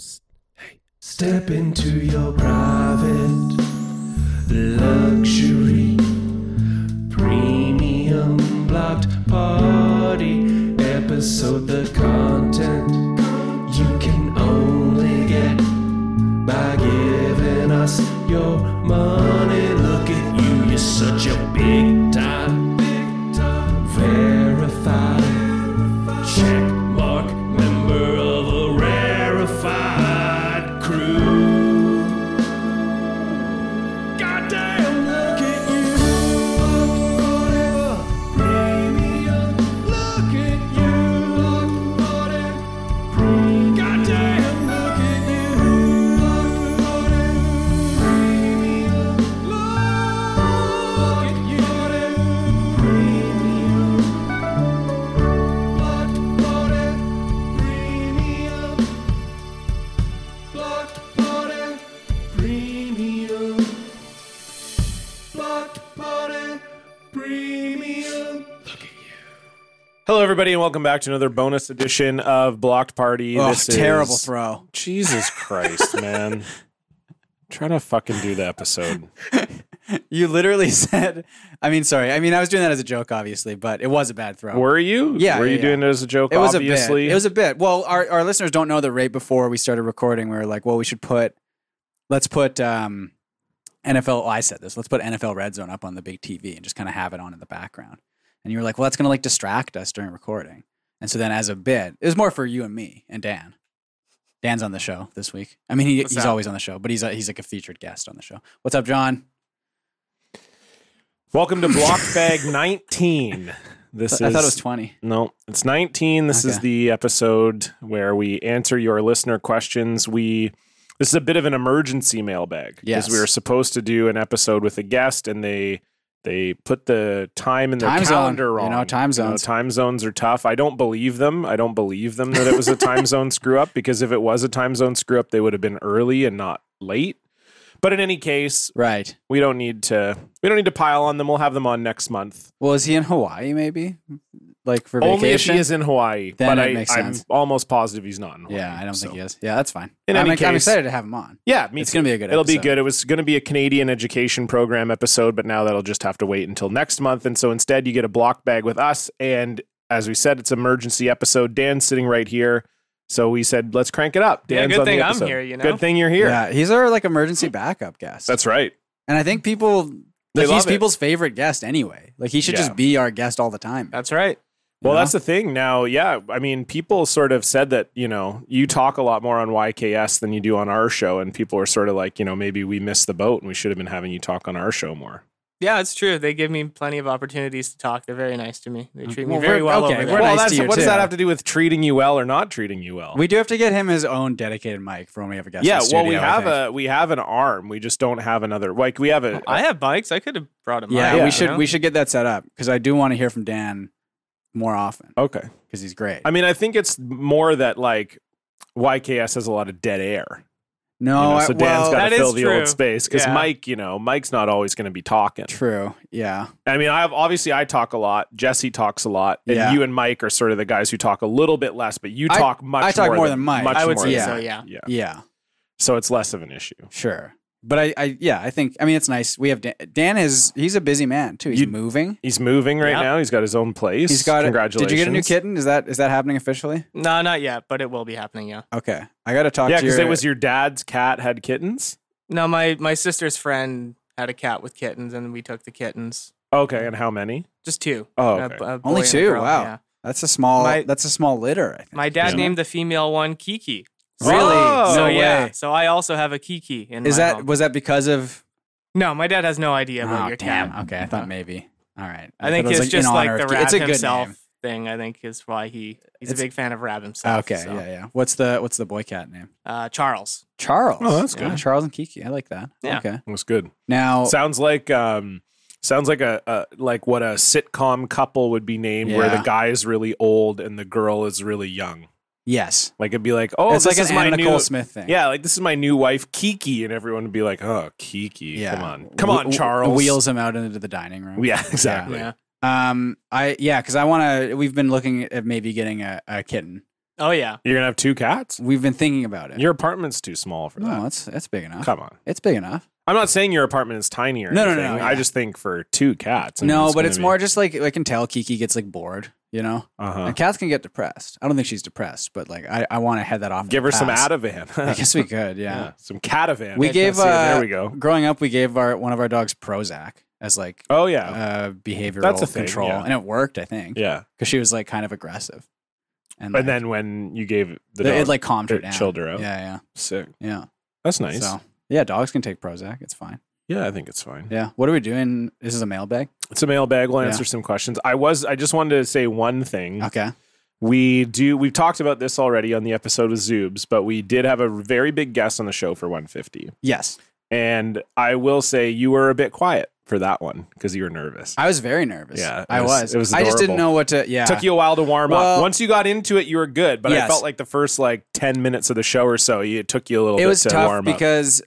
Step into your private luxury premium blocked party episode. The content you can only get by giving us your money. Look at you, you're such a big time verified check mark member of a rarefied crew. Goddamn, look at you, premium. Look at you, premium. Goddamn, look at you, premium. Look at you, premium. Blocked Party Premium. Blocked Party Premium. Blocked Party Premium. Look at you. Hello, everybody, and welcome back to another bonus edition of Blocked Party. Oh, This terrible is... throw. Jesus Christ, man. Trying to fucking do the episode. You literally said, I was doing that as a joke, obviously, but it was a bad throw. Were you? Yeah, Were you yeah. doing it as a joke, It was obviously? a bit. It was a bit. Well, our listeners don't know that right before we started recording, we were like, well, let's put NFL, I said this, let's put NFL Red Zone up on the big TV and just kind of have it on in the background. And you were like, well, that's going to like distract us during recording. And so then as a bit, it was more for you and me and Dan. Dan's on the show this week. I mean, he's always on the show, but he's like a featured guest on the show. What's up, John? Welcome to Blocked Bag 19. I thought it was 20. No, it's 19. This is Okay. the episode where we answer your listener questions. This is a bit of an emergency mailbag. Yes. Because we were supposed to do an episode with a guest, and they put the time in their Time zone. calendar wrong. You know, time zones. Time zones are tough. I don't believe them. I don't believe them that it was a time zone screw up, because if it was a time zone screw up, they would have been early and not late. But in any case, Right. we don't need to pile on them. We'll have them on next month. Well, is he in Hawaii maybe? Like for Only if vacation? he is in Hawaii. Then but it makes I'm sense. almost positive he's not in Hawaii. Yeah, I don't think he is. Yeah, that's fine. In I'm any case- excited to have him on. Yeah, me It's too. gonna be a good It'll be episode. good. It was going to be a Canadian education program episode, but now that'll just have to wait until next month. And so instead, you get a block bag with us. And as we said, it's an emergency episode. Dan's sitting right here. So we said, let's crank it up. Yeah, Dan's good on the thing I'm episode. here, you know? Good thing you're here. Yeah, he's our like emergency backup guest. That's right. And I think people They he's love it. people's favorite guest anyway. Like he should Yeah. just be our guest all the time. That's right. Well, You know? that's the thing now. Yeah. I mean, people sort of said that, you talk a lot more on YKS than you do on our show. And people are sort of like, maybe we missed the boat and we should have been having you talk on our show more. Yeah, it's true. They give me plenty of opportunities to talk. They're very nice to me. They treat me Well, very we're- well okay, over we're there. nice Well, to you what does too. that have to do with treating you well or not treating you well? We do have to get him his own dedicated mic for when we have a guest. Yeah, in the well, studio, we have an arm. We just don't have another. Like we have a. I have bikes. I could have brought them. Yeah, Yeah. we should get that set up because I do want to hear from Dan more often Okay. because he's great. I mean, I think it's more that like YKS has a lot of dead air. No, So Dan's got that to is fill the old true. space because Yeah. Mike, Mike's not always going to be talking. true. Yeah. I mean, I talk a lot. Jesse talks a lot, and Yeah. you and Mike are sort of the guys who talk a little bit less, but you I- talk much. I talk more than Mike. Much I would more say than- so. Yeah. Yeah. Yeah. So it's less of an issue. Sure. But I think it's nice. We have Dan he's a busy man too. He's You- moving. He's moving right Yeah. now. He's got his own place. He's got Congratulations. Did you get a new kitten? Is that happening officially? No, not yet, but it will be happening. Yeah. Okay. I got to talk Yeah, to because your it was your dad's cat had kittens. No, my sister's friend had a cat with kittens, and we took the kittens. Okay, and how many? Just two. Oh, A okay. boy Only and a two. girl, Wow. yeah. That's a small My- litter, I think. My dad Yeah. named the female one Kiki. Really? Oh, So no yeah. way. So I also have a Kiki in Is my that home. was that because of No, my dad has no idea about Oh, your damn. cat. Okay, I thought maybe. All right. I think thought it was it's just in like honor the of- Rab It's a good himself name. thing. I think is why he's a It's- big fan of Rab himself. Okay, so. yeah. What's the boy cat name? Charles. Charles. Oh, that's Yeah, good. Charles and Kiki. I like that. Yeah. Okay. That's good. Now, Sounds like a like what a sitcom couple would be named, where the Yeah. guy is really old and the girl is really young. yes. Like it'd be like, oh, It's this like is an my Anna new Nicole Smith thing. Yeah, like this is my new wife, Kiki, and everyone would be like, oh, Kiki, Yeah. come on, Charles. Wheels him out into the dining room. Yeah, exactly. Yeah. Because we've been looking at maybe getting a kitten. Oh yeah. You're gonna have 2 cats? We've been thinking about it. Your apartment's too small for No, that. it's big enough. Come on. It's big enough. I'm not saying your apartment is tiny or No, anything. yeah. I just think for 2 cats. I mean, No, but gonna it's be- more just like I can tell Kiki gets like bored, you know? Uh-huh. And cats can get depressed. I don't think she's depressed, but like I want to head that off. Give the her some pass. Ativan. I guess we could, yeah. Some Catavan. We gave there we go. growing up we gave one of our dogs Prozac as like Oh yeah. behavioral That's a thing, control, yeah. and it worked, I think. Yeah. Because she was like kind of aggressive. And like, then when you gave the dog, it like calmed her it down. chilled her out. Yeah, Sick. yeah. That's nice. So yeah, dogs can take Prozac. It's fine. Yeah, I think it's fine. Yeah. What are we doing? This is a mailbag. It's a mailbag. We'll Yeah. answer some questions. I just wanted to say one thing. Okay. We've talked about this already on the episode with Zoobs, but we did have a very big guest on the show for 150. Yes. And I will say you were a bit quiet for that one because you were nervous. I was very nervous. Yeah, I was. it was I just didn't adorable. know what to. Yeah. It took you a while to warm Well- up. Once you got into it, you were good. But I Yes. felt like the first 10 minutes of the show or so, it took you a little It bit was to tough warm up. because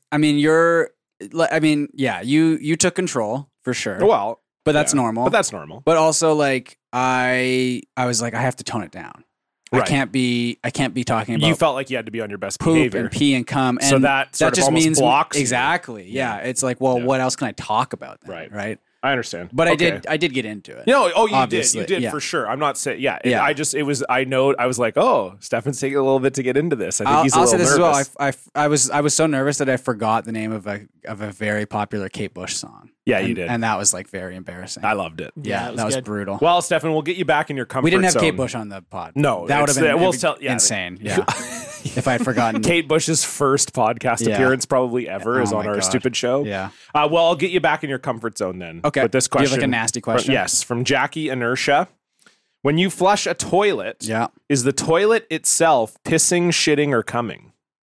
you took control for sure. Well, but that's yeah. normal. But that's normal. But also like I was like I have to tone it down. Right. I can't be talking about You felt like you had to be on your best poop behavior. and pee and cum, and So that sort of just almost means blocks you. exactly. Yeah. It's like, well, Yeah. what else can I talk about then? Right. I understand. But Okay. I did get into it. No, oh, Obviously, you did yeah. for sure. I'm not saying, yeah. Yeah. I was like, oh, Stefan's taking a little bit to get into this. I think he's a I'll little say this nervous. as well. I was so nervous that I forgot the name of a very popular Kate Bush song. Yeah, and, you did. and that was like very embarrassing. I loved it. yeah, it that was good. brutal. Well, Stefan, we'll get you back in your comfort We didn't have zone. Kate Bush on the pod. No, that would have it's- been we'll tell- yeah. insane. Yeah, if I had forgotten. Kate Bush's first podcast Yeah. appearance probably ever is Oh on my our God. stupid show. Yeah. Well, I'll get you back in your comfort zone then. Okay. With this Do you have, question. like, a nasty question? Yes, from Jackie Inertia. When you flush a toilet, Yeah. is the toilet itself pissing, shitting, or coming?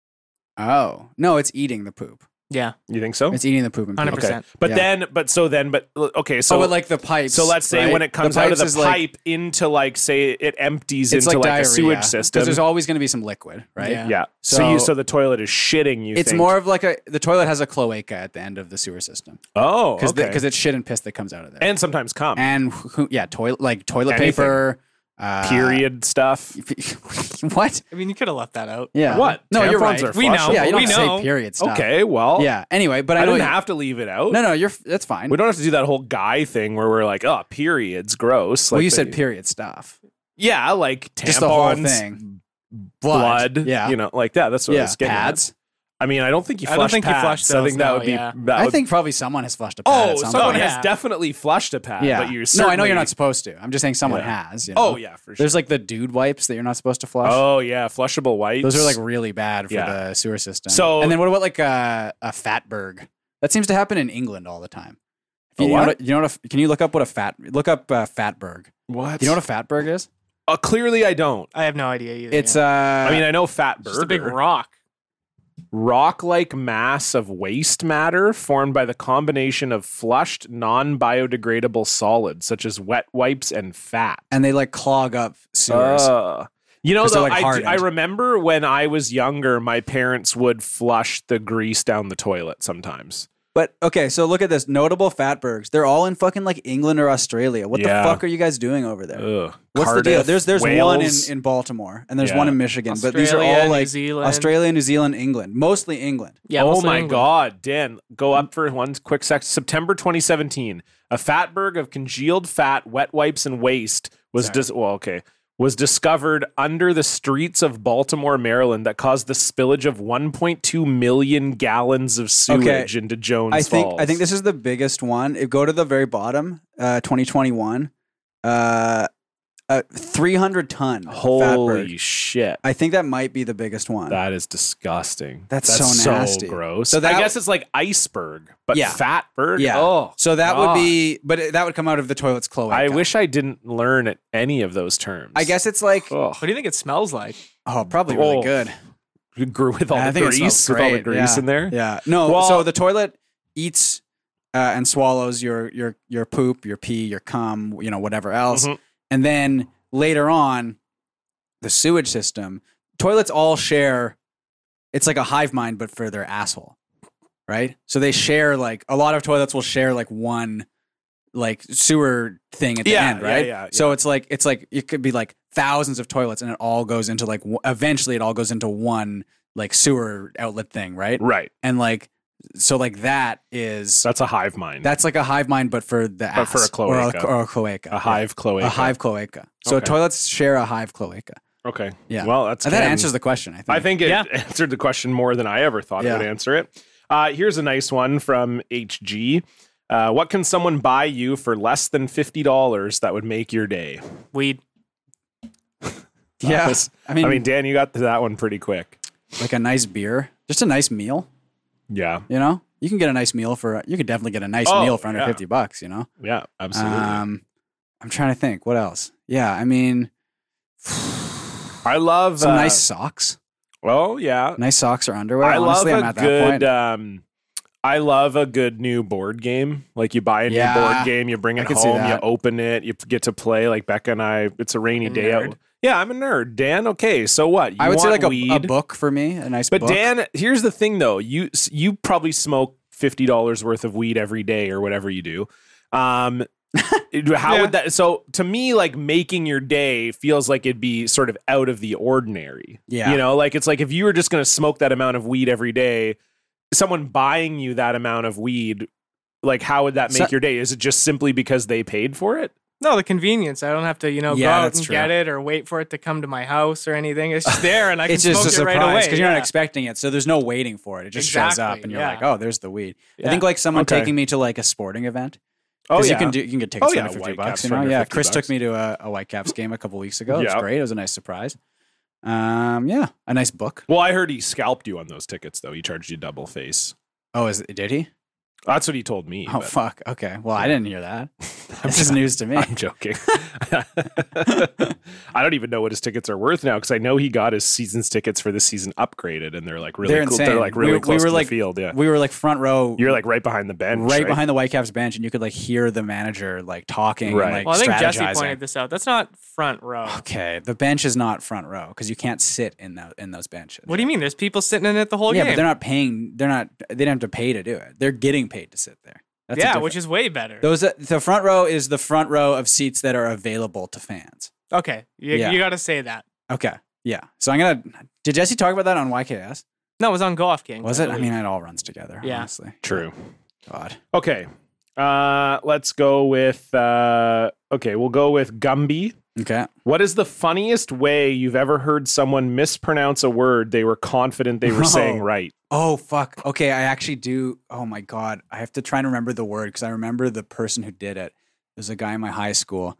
Oh no, it's eating the poop. Yeah. You think so? It's eating the poop and pee. 100%. Okay. But Yeah. okay, So so with like the pipes. so let's say right? when it comes out of pipes the is like- pipe into say it empties it's into like a diarrhea, sewage system. because there's always going to be some liquid, right? Yeah. Yeah. So So- the toilet is shitting, you It's think. more of like the toilet has a cloaca at the end of the sewer system Oh, because okay. it's shit and piss that comes out of there. And sometimes cum. And toilet Anything. paper. Period stuff. What? I mean, you could have left that out. Yeah. What? No, you're Tampons right. are We know. flushable. Yeah, you don't We know. say period stuff. Okay, well. Yeah. Anyway, but I I know didn't have to leave it out. No, that's fine. We don't have to do that whole guy thing where we're like, oh, periods, gross. Well, Like you they- said period stuff. Yeah, like tampons, Just the whole thing. blood, Yeah. like that. That's what I Yeah. was getting at. Pads. I think you I don't flush think you pads. flush I think those that now, would be. yeah. That I would- think probably someone has flushed a pad. Oh, at some someone point. has Yeah. definitely flushed a pad. Yeah. But you're No, I know certainly- you're not supposed to. I'm just saying someone Yeah. has. You know? Oh yeah, for sure. There's like the dude wipes that you're not supposed to flush. Oh yeah, flushable wipes. Those are like really bad for Yeah. the sewer system. So- and then what about like a fatberg? That seems to happen in England all the time. A You know what? what? You know what? Can you look up fatberg? what? You know what a fatberg is? Clearly, I don't. I have no idea either. It's yeah. I mean, I know fat burger. just a big rock. Rock-like mass of waste matter formed by the combination of flushed, non-biodegradable solids such as wet wipes and fat. and they like clog up sewers. You know, 'Cause they're, though, like, hardened. I remember when I was younger, my parents would flush the grease down the toilet sometimes. But okay, so look at this. Notable fatbergs. They're all in fucking like England or Australia. What Yeah. the fuck are you guys doing over there? Ugh. What's Cardiff, the deal? There's one Wales. in Baltimore and there's Yeah. one in Michigan, but these are Australia, all New like Zealand. Australia, New Zealand, England, mostly England. Yeah. Oh mostly my England. God, Dan, go up for one quick sec. September 2017, a fatberg of congealed fat, wet wipes, and waste was was discovered under the streets of Baltimore, Maryland, that caused the spillage of 1.2 million gallons of sewage into Jones Falls. I think this is the biggest one. Go to the very bottom, 2021. 300 ton Holy fatberg. shit. I think that might be the biggest one. That is disgusting. That's so nasty. gross. So I that- guess it's like iceberg, but Yeah. fatberg. Yeah. Oh, So that God. would be, but that would come out of the toilet's cloaca. I wish I didn't learn any of those terms. I guess it's like, Oh, What do you think it smells like? probably really Oh, good. you grew with all I the think it grease, smells with all the great. grease Yeah. in there. Yeah. No. Well- so the toilet eats and swallows your poop, your pee, your cum, whatever else, Mhm. and then later on, the sewage system. Toilets all share. It's like a hive mind, but for their asshole, right? So they share like a lot of toilets will share like one like sewer thing at the Yeah, end, yeah, right? yeah, So yeah. it's like it could be like thousands of toilets, and it all goes into like eventually it all goes into one like sewer outlet thing, right? Right. And like so like that's a hive mind. that's like a hive mind, but for the ass, for a cloaca. or a cloaca, a hive cloaca. a hive cloaca. So Okay. toilets share a hive cloaca. Okay. Yeah. Well, that answers the question. I think. it Yeah. answered the question more than I ever thought it Yeah. would answer it. Here's a nice one from HG. What can someone buy you for less than $50 that would make your day? Weed. Yeah. I mean, Dan, you got to that one pretty quick. like a nice beer, just a nice meal. Yeah. You know, you can get a nice meal you could definitely get a nice Oh, meal for under yeah. $50. You know. Yeah, absolutely. I'm trying to think. What else? Yeah. I mean, I love some nice socks. Well, yeah. Nice socks or underwear. I Honestly, love I'm a at that good. point. I love a good new board game. Like you buy a new Yeah, board game, you bring I it could see home, you that. open it, you get to play. Like Becca and I, it's a rainy A day nerd. out. Yeah, I'm a nerd. Dan, okay, so what? You I would say want like weed, a book for me, a nice But book. Dan, here's the thing though. You probably smoke $50 worth of weed every day or whatever you do. How would that? So to me, like making your day feels like it'd be sort of out of the ordinary. Yeah. You know, like it's like if you were just going to smoke that amount of weed every day, someone buying you that amount of weed, like how would that make So- your day? Is it just simply because they paid for it? No, the convenience. I don't have to, go Yeah, out that's and true. get it or wait for it to come to my house or anything. It's just there, and I can It's just smoke a it right surprise away. because you're not Yeah. expecting it, so there's no waiting for it. It just shows up, Exactly, and you're yeah. like, "Oh, there's the weed." I Yeah. think like someone Okay. taking me to like a sporting event. Oh Because yeah, you can get tickets for under $50. Whitecaps You for know, under yeah. $50. Chris took me to a Whitecaps game a couple weeks ago. It was Yeah. great. It was a nice surprise. Yeah, a nice book. Well, I heard he scalped you on those tickets though. He charged you double face. Oh, did he? That's what he told me. Oh but fuck. Okay. Well, I didn't hear that. This is news to me. I'm joking. I don't even know what his tickets are worth now because I know he got his season's tickets for this season upgraded, and they're like really They're cool. insane. They're like really We close were to like- the field. Yeah, We were like front row. you're like right behind the bench, right behind the Whitecaps bench, and you could like hear the manager like talking Right. and like Well, I think Jesse strategizing. pointed this out. That's not front row. Okay, the bench is not front row because you can't sit in those benches. What do you mean? There's people sitting in it the whole Yeah, game. but they're not paying. They don't have to pay to do it. They're getting paid to sit there. That's yeah, which is way better. the front row is the front row of seats that are available to fans. Okay, Yeah. you got to say that. Okay, yeah. So I'm gonna. Did Jesse talk about that on YKS? No, it was on Golf King. Was it? I mean, it all runs together. Yeah. Honestly. True. God. Okay, let's go with. We'll go with Gumby. Okay. What is the funniest way you've ever heard someone mispronounce a word they were confident they were saying right? Oh fuck. Okay, I actually do. Oh my god, I have to try and remember the word because I remember the person who did it. There's a guy in my high school.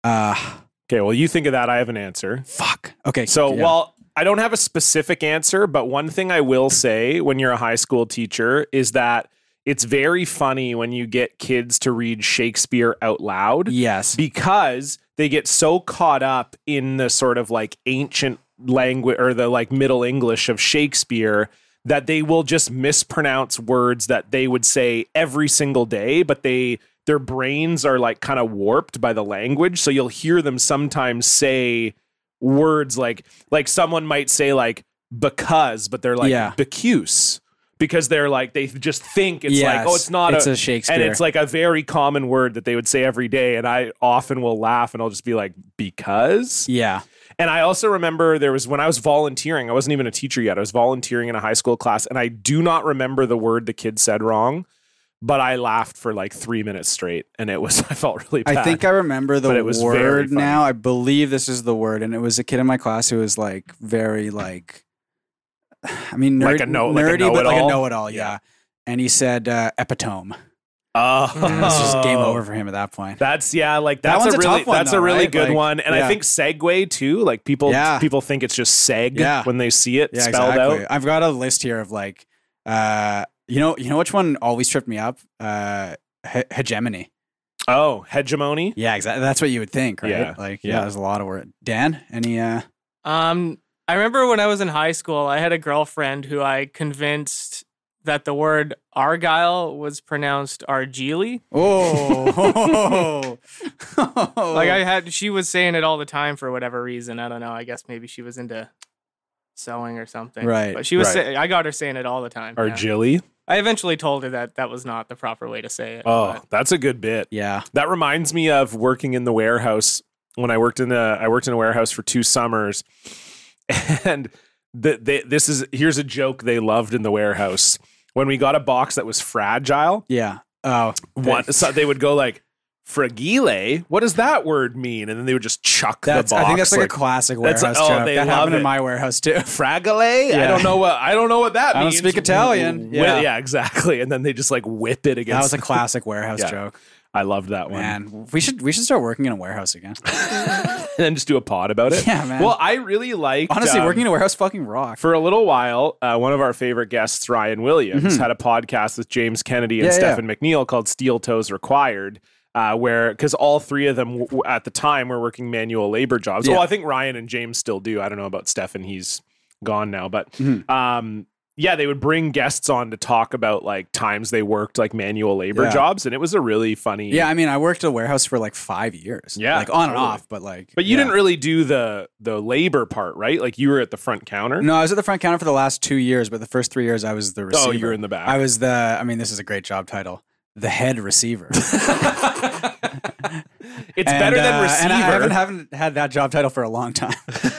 Okay, well, you think of that. I have an answer. Fuck. Okay. So, yeah. well, I don't have a specific answer, but one thing I will say when you're a high school teacher is that it's very funny when you get kids to read Shakespeare out loud Yes. because they get so caught up in the sort of like ancient language or the like Middle English of Shakespeare that they will just mispronounce words that they would say every single day, but their brains are like kind of warped by the language. So you'll hear them sometimes say words like someone might say like because, but they're like Yeah. becuse because they're like, they just think it's like, Yes, oh, it's not it's a Shakespeare. and it's like a very common word that they would say every day. And I often will laugh and I'll just be like, because. Yeah. And I also remember there was when I was volunteering, I wasn't even a teacher yet. I was volunteering in a high school class and I do not remember the word the kid said wrong, but I laughed for like 3 minutes straight and I felt really bad. I think I remember the But it was very word funny. now. I believe this is the word, and it was a kid in my class who was like very like, I mean, Like a nerdy, but like a know-it-all? know-it-all. Yeah. Yeah. And he said epitome. Oh, And it's just game over for him at that point. That's one's a a really tough one, that's though, a really right? good Like, one, and I yeah. think segue too. Like people think it's just seg Yeah. when they see it Yeah, spelled exactly. out. I've got a list here of like, you know which one always tripped me up? Hegemony. Oh, hegemony. Yeah, exactly. That's what you would think, right? Yeah, Like, yeah. there's a lot of word. Dan, any? I remember when I was in high school, I had a girlfriend who I convinced that the word Argyle was pronounced Argyle. Oh, Like she was saying it all the time for whatever reason. I don't know. I guess maybe she was into sewing or something. Right, But she was. right. I got her saying it all the time. yeah. Argilly. I eventually told her that that was not the proper way to say it. Oh, but- that's a good bit. yeah. That reminds me of working in the warehouse when I worked in a warehouse for 2 summers, and here's a joke they loved in the warehouse. When we got a box that was fragile, Yeah. Oh. so they would go like, fragile? What does that word mean? And then they would just chuck the box. I think that's like a classic warehouse joke. They that love happened it. in my warehouse too. Fragile? Yeah. I don't know what that I don't means. speak Italian. Yeah. Yeah. Exactly. And then they just like whip it That against. was a classic warehouse Yeah. joke. I loved that one. Man, we should start working in a warehouse again. And then just do a pod about it. Yeah, man. Well, I really liked Honestly, working in a warehouse fucking rocks. for a little while, one of our favorite guests, Ryan Williams, had a podcast with James Kennedy and Mm-hmm. Yeah, Stephen McNeil called Steel Toes Required, where, because all three of them at the time were working manual labor jobs. Yeah. Well, I think Ryan and James still do. I don't know about Stephen. He's gone now. But Mm-hmm. yeah, they would bring guests on to talk about like times they worked like manual labor Yeah. jobs. And it was a really funny. Yeah, I mean, I worked at a warehouse for like 5 years. Yeah, like on and totally. off, but like. But you yeah. didn't really do the labor part, right? Like you were at the front counter. No, I was at the front counter for the last 2 years, but the first 3 years I was the receiver. Oh, you were in the back. I was I mean, this is a great job title. The head receiver. It's better than receiver. And I haven't had that job title for a long time.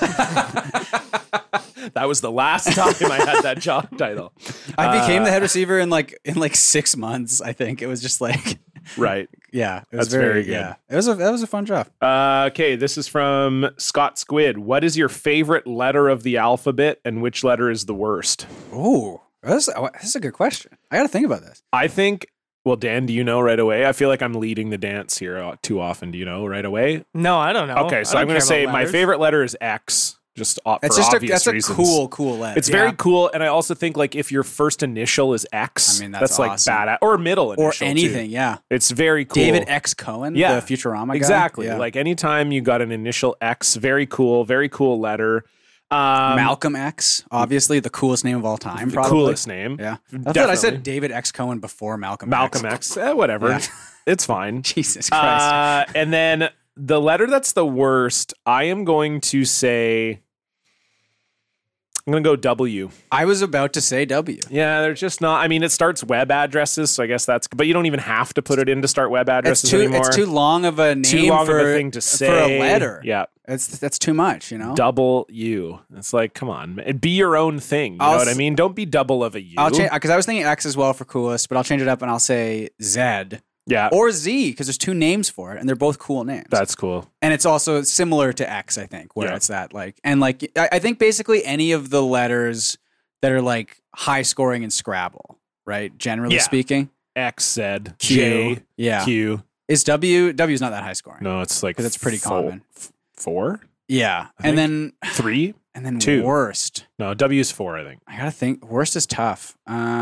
That was the last time I had that job title. I became the head receiver in like 6 months. I think it was just like, Right. yeah, it was That's very good. Yeah, that was a fun job. Okay, this is from Scott Squid. What is your favorite letter of the alphabet, and which letter is the worst? Oh, this is a good question. I got to think about this. I think. Well, Dan, do you know right away? I feel like I'm leading the dance here too often. Do you know right away? No, I don't know. Okay, so I I'm don't going to care say about my letters. favorite letter is X. Just for It's just obvious that's a reasons. cool letter. It's very Yeah. cool, and I also think like if your first initial is X, I mean, that's like awesome. badass, or middle initial or too. anything. Yeah, It's very cool. David X. Cohen, Yeah. the Futurama guy. Exactly. Yeah. Like anytime you got an initial X, very cool letter. Malcolm X, obviously the coolest name of all time. The Probably coolest name. Yeah, I thought I Definitely. said David X. Cohen before Malcolm. Malcolm X. Whatever. Yeah. It's fine. Jesus Christ. And then the letter that's the worst, I am going to say, I'm going to go W. I was about to say W. Yeah, they're just not. I mean, it starts web addresses, so I guess that's. But you don't even have to put it in to start web addresses anymore. It's too long of a name Too long for of a thing to say for a letter. Yeah, That's too much. You know. W. It's like, come on, man. Be your own thing. You know what I mean? Don't be double of a U. I'll change because I was thinking X as well for coolest, but I'll change it up and I'll say Z Yeah, or Z because there's two names for it and they're both cool names. that's cool. And it's also similar to X, I think, where Yeah. it's that like, and like, I think basically any of the letters that are like high scoring in Scrabble, right? Generally Yeah. speaking, X, Z, Q, J, yeah, Q. is W's not that high scoring. No, it's like 'Cause it's pretty common. 4, Yeah, I and then 3. 2. worst. No, W's 4. I think. I gotta think. Worst is tough.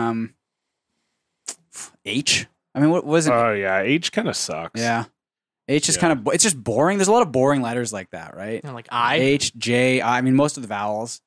H. I mean, what was it? Oh yeah, H kind of sucks. Yeah, H is Yeah. kind of. It's just boring. There's a lot of boring letters like that, right? And like I. H, J. I mean, most of the vowels.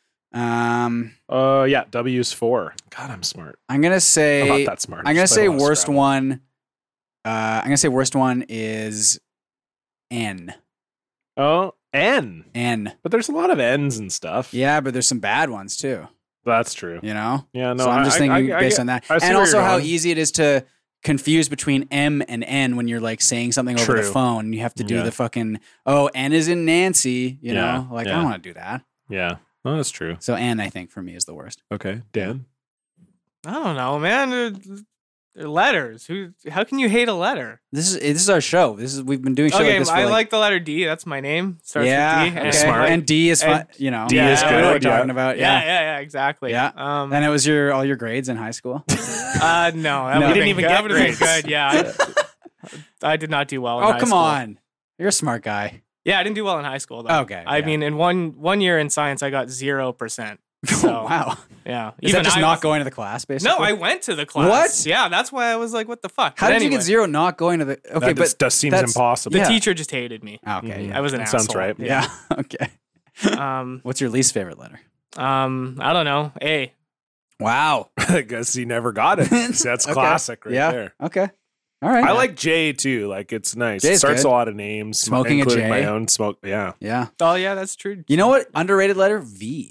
Yeah, W's 4. God, I'm smart. I'm gonna I'm say. not that smart. I'm gonna Just play say a lot of worst Scrabble. one. I'm gonna say worst one is N. Oh, N. N. But there's a lot of N's and stuff. Yeah, but there's some bad ones too. That's true. You know. Yeah, no. So I'm just thinking based on that, I see and where also you're how going. easy it is to confuse between M and N when you're like saying something over the True. phone. You have to do Yeah. the fucking N is in Nancy. You Yeah, know, like I yeah. don't want to do that. Yeah, no, that's true. So N, I think for me is the worst. Okay, Dan. I don't know, man. They're letters. How can you hate a letter? This is our show. We've been doing show Okay, like this for I like the letter D. That's my name. Starts yeah, with D. okay. Smart. And D is fun. And You know, D Yeah, is I I good. know what yeah. you're talking about. Yeah, exactly. Yeah. And it was all your grades in high school. No, that No. would You have didn't been, even that get would have been grades. good. Yeah, I did not do well. In Oh, high come school. on. You're a smart guy. Yeah, I didn't do well in high school though. Okay, I yeah. mean, in one year in science, I got 0%. So, Wow. Yeah. Is that just I not was- going to the class, basically? No, I went to the class. What? Yeah, that's why I was like, "What the fuck?" How But did you anyway, get 0 not going to the... Okay, That but... just seems that's- impossible. The Yeah. teacher just hated me. Okay, Mhm. yeah. I was an That asshole. sounds right. Yeah, okay. Um, What's your least favorite letter? I don't know. A. Wow. I guess he never got it. That's Okay. classic right yeah. there. Okay. All right. I like J too. Like it's nice. J's It starts good. a lot of names. Smoking a including J. my own smoke. Yeah. Yeah. Oh yeah, that's true. You know what? Underrated letter? V.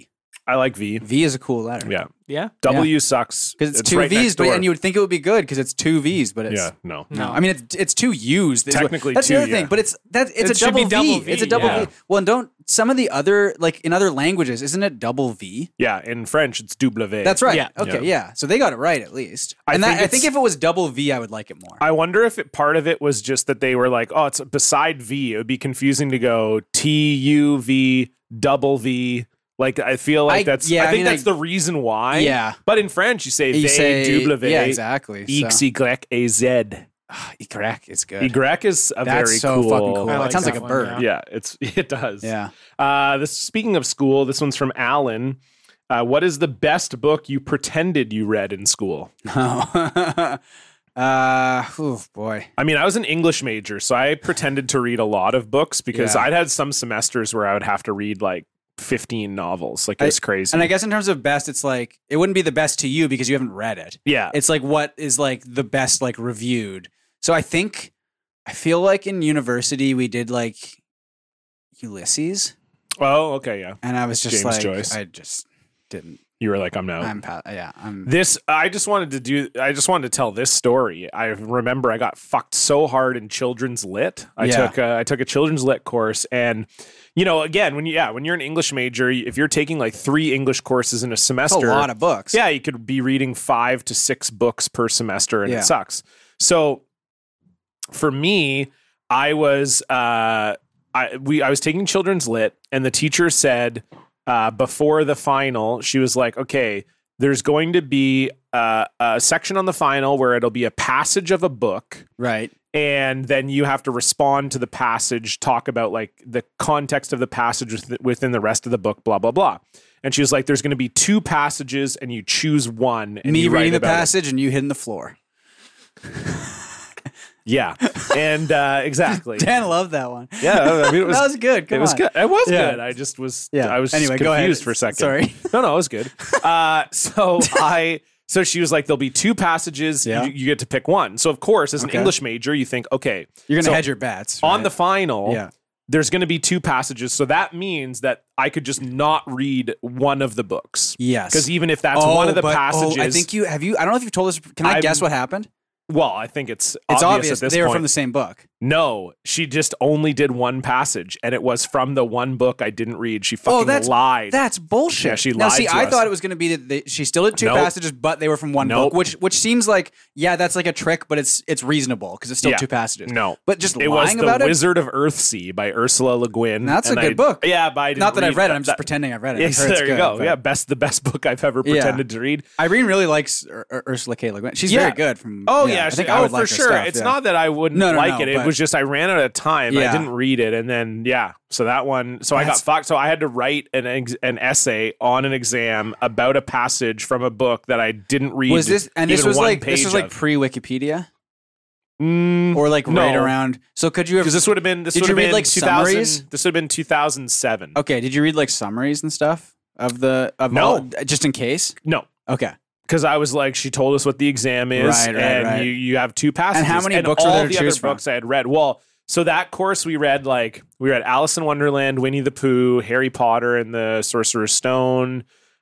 I like V. V is a cool letter. Yeah. Yeah. W sucks. Because it's two right V's, next door. and you would think it would be good because it's two V's, but it's Yeah, no. no. I mean, it's two U's. Technically that's two, the other thing, yeah. but it's It a should double be V. double V, It's a double yeah. V. Well, and don't some of the other like in other languages, isn't it double V? Yeah, in French, it's double. That's right. Yeah. Okay, yeah. So they got it right at least. I And think I think it's- if it was double V, I would like it more. I wonder if part of it was just that they were like, oh, it's beside V. It would be confusing to go TUV double V. Like I feel like I mean, that's the reason why. Yeah. But in French, you say You say double. yeah, exactly. X Y A Z. Y is good. Y is a That's very so cool. fucking cool. I It like sounds like that a one, bird. Yeah, it does. Yeah. Speaking of school, this one's from Alan. What is the best book you pretended you read in school? Oh. Boy. I mean, I was an English major, so I pretended to read a lot of books because Yeah. I'd had some semesters where I would have to read like 15 novels. Like, it's crazy. And I guess in terms of best, it's like it wouldn't be the best to you because you haven't read it. yeah. It's like what is like the best like reviewed. So I feel like in university we did like Ulysses, Oh, okay, yeah. and I was just James like Joyce. I just didn't. You were like, I'm out. I'm I just wanted to tell this story. I remember I got fucked so hard in children's lit. I took a children's lit course, and again, when you're an English major, if you're taking like 3 English courses in a a semester, lot of books. yeah, you could be reading 5 to 6 books per semester, and Yeah. it sucks. So for me, I was was taking children's lit, and the teacher said before the final, she was like, "Okay, there's going to be a section on the final where it'll be a passage of a book." Right. And then you have to respond to the passage, talk about like the context of the passage within the rest of the book, blah, blah, blah. And she was like, there's going to be 2 passages and you choose one. And Me you write reading the about it. passage and you hitting the floor. Yeah. And exactly. Dan loved that one. Yeah. I mean, it was, that was good. Come it was on. good. It was Yeah. good. I just was, Yeah. I was Anyway, go confused ahead. for a second. Sorry. No, it was good. So she was like, there'll be 2 passages. Yeah. You get to pick one. So of course, as an Okay. English major, you think, okay, You're gonna so hedge your bets on right? the final. Yeah. There's going to be 2 passages. So that means that I could just not read one of the books. Yes. Because even if that's one of the passages. I think I don't know if you've told us. Can I guess what happened? Well, I think it's It's obvious obvious at this they were point. from the same book. No, she just only did one passage, and it was from the one book I didn't read. She fucking lied. That's bullshit. Yeah, she now, lied see, to I us. thought it was going to be that she still did 2 Nope. passages, but they were from one Nope. book, which seems like that's like a trick, but it's reasonable because it's still Yeah. 2 passages. No. but just It was lying The about it. Wizard of Earthsea by Ursula Le Guin. That's a and good book. Yeah, but I didn't Not that I've read it. I'm that- just pretending I've read it. Yes, I've heard it's there you good, go. but- Yeah, the best book I've ever pretended to read. Irene really likes Ursula K. Le Guin. She's Yeah. very good. I think I would for like her sure. stuff, It's yeah. not that I wouldn't No, like it. It but- was just I ran out of time. I Yeah. didn't read it, and then so that one. So I got That's- fucked. So I had to write an essay on an exam about a passage from a book that I didn't read. Was this and this even was one like page of. pre Wikipedia Mm, or like no. right around? So could you have? because this would have been. This Did would you have read, been like, 2000. summaries? This would have been 2007. Okay, did you read like summaries and stuff of No. just in case? No. Okay. Because I was like, she told us what the exam is, Right, and you have 2 passages. And how many books are all there to the other choose from? books I had read. Well, so that course we read Alice in Wonderland, Winnie the Pooh, Harry Potter and the Sorcerer's Stone.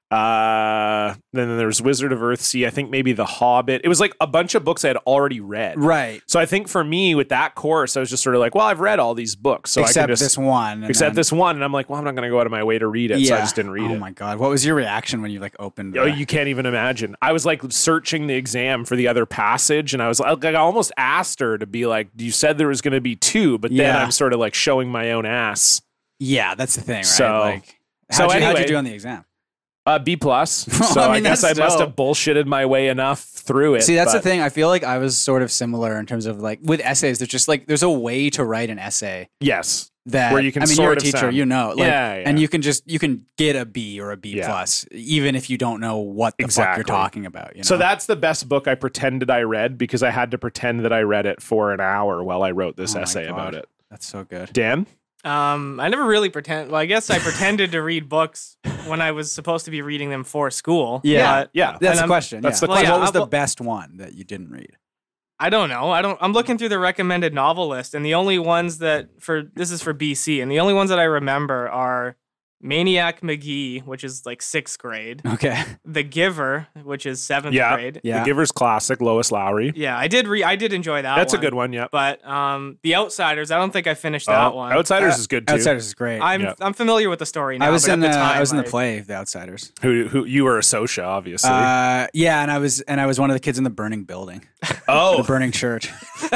Then there was Wizard of Earthsea. I think maybe The Hobbit. It was like a bunch of books I had already read. Right. So I think for me with that course, I was just sort of like, well, I've read all these books, so I Except can just this one. this one, and I'm like, well, I'm not going to go out of my way to read it, so I just didn't read Oh it. my god, what was your reaction when you like opened? Oh, you can't even imagine. I was like searching the exam for the other passage, and I was like, I almost asked her to be like, you said there was going to be 2, but then Yeah. I'm sort of like showing my own ass. Yeah, that's the thing, right? So- like, so how'd you anyway- do on the exam? B plus. So I I, mean, guess I that's must still- have bullshitted my way enough through it. See, that's the but- thing. I feel like I was sort of similar in terms of like with essays. There's just like there's a way to write an essay Yes. that Where you can I mean, sort you're a of teacher, sound- you know, like, Yeah, yeah. and you can get a B or a B Yeah. plus even if you don't know what the fuck Exactly. you're talking about. You know? So that's the best book I pretended I read because I had to pretend that I read it for an hour while I wrote this Oh my essay God. about it. That's so good. Dan? I never really pretend. Well, I guess I pretended to read books when I was supposed to be reading them for school. Yeah. but Yeah. That's the I'm- question. that's yeah. the question. What was Yeah, the best one that you didn't read? I don't know. I'm looking through the recommended novel list, and the only ones this is for BC, and the only ones that I remember are Maniac McGee, which is like 6th grade. Okay. The Giver, which is 7th Yeah. grade. Yeah. The Giver's classic, Lois Lowry. Yeah, I did enjoy that That's one. a good one, yeah. But The Outsiders, I don't think I finished that one. Outsiders is good too. Outsiders is great. I'm familiar with the story now. I was but in at the time, I was in the play of The Outsiders. Who you were a Sosha, obviously. Yeah, and I was one of the kids in the burning building, oh, the burning church.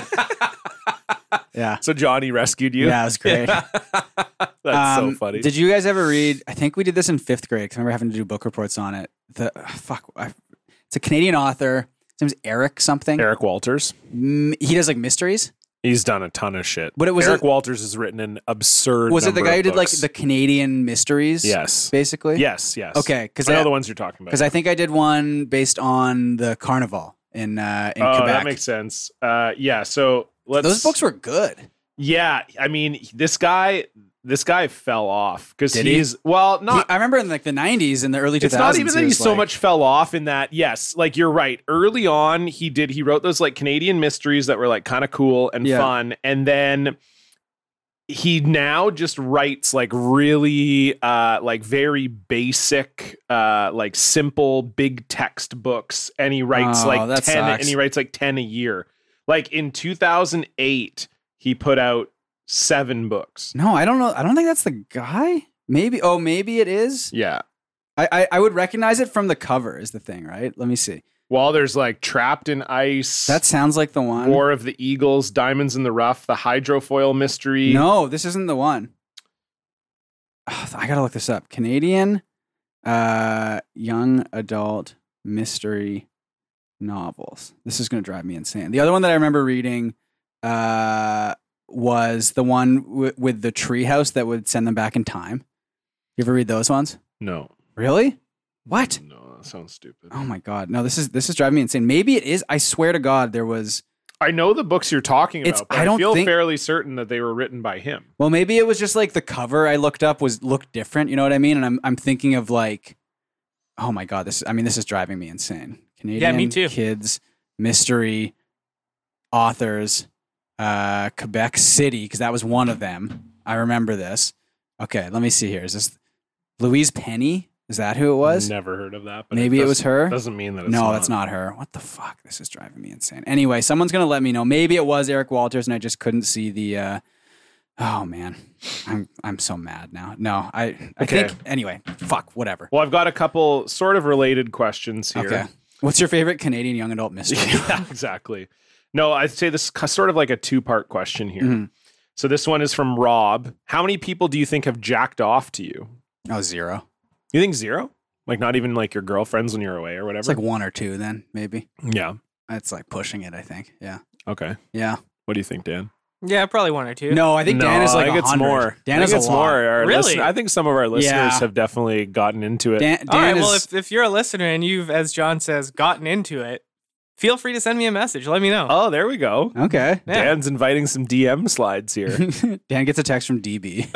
Yeah. so Johnny rescued you. Yeah, it was great. That's so funny. Did you guys ever read? I think we did this in 5th grade because I remember having to do book reports on it. It's a Canadian author. His name's Eric something. Eric Walters. He does like mysteries. He's done a ton of shit. But it was Eric Walters has written an absurd. Was it the number guy who of did like books. the Canadian mysteries? Yes. Basically. Yes. Okay, because I know the ones you're talking about. Because I think I did one based on the carnival in Quebec. that makes sense. Yeah. So Those books were good. Yeah, I mean, this guy fell off because Did he? he's not. I remember in like the 90s and the early 2000s. It's not even that it he was so like- much fell off in that. Yes, like you're right. Early on, he wrote those like Canadian mysteries that were like kind of cool and fun, and then he now just writes like really like very basic like simple big text books, and he writes Oh, like that 10 sucks. and he writes like 10 a year. Like in 2008, he put out 7 books. No, I don't know. I don't think that's the guy. Maybe. Oh, maybe it is. Yeah. I would recognize it from the cover is the thing, right? Let me see. Well, there's like Trapped in Ice. That sounds like the one. War of the Eagles, Diamonds in the Rough, the Hydrofoil Mystery. No, this isn't the one. Ugh, I gotta look this up. Canadian young adult mystery novels. This is gonna drive me insane. The other one that I remember reading was the one with the treehouse that would send them back in time. You ever read those ones? No. Really? What? No, that sounds stupid. Oh my god! No, this is driving me insane. Maybe it is. I swear to God, there was. I know the books you're talking It's- about, but I I don't feel think- fairly certain that they were written by him. Well, maybe it was just like the cover I looked up looked different. You know what I mean? And I'm thinking of like, oh my god, this is driving me insane. Canadian me too. kids mystery authors, Quebec City, because that was one of them. I remember this. Okay, let me see here. Is this Louise Penny? Is that who it was? Never heard of that. But Maybe it was her. Doesn't mean that it's No, not. that's not her. What the fuck? This is driving me insane. Anyway, someone's gonna let me know. Maybe it was Eric Walters, and I just couldn't see the. Oh man, I'm so mad now. No, I Okay. think anyway. Fuck, whatever. Well, I've got a couple sort of related questions here. Okay. What's your favorite Canadian young adult mystery? Yeah, exactly. No, I'd say this is sort of like a 2-part question here. Mhm. So this one is from Rob. How many people do you think have jacked off to you? Oh, 0. You think 0? Like not even like your girlfriends when you're away or whatever? It's like 1 or 2 then, maybe. yeah. That's like pushing it, I think. Yeah. Okay. Yeah. What do you think, Dan? Yeah, probably 1 or 2. No, I think Dan is like I think it's 100. more. Dan I is think a it's lot. more. Our Really? I think some of our listeners Yeah. have definitely gotten into it. Dan All right, is, well, if you're a listener and you've, as John says, gotten into it, feel free to send me a message. Let me know. Oh, there we go. okay. Yeah. Dan's inviting some DM slides here. Dan gets a text from DB.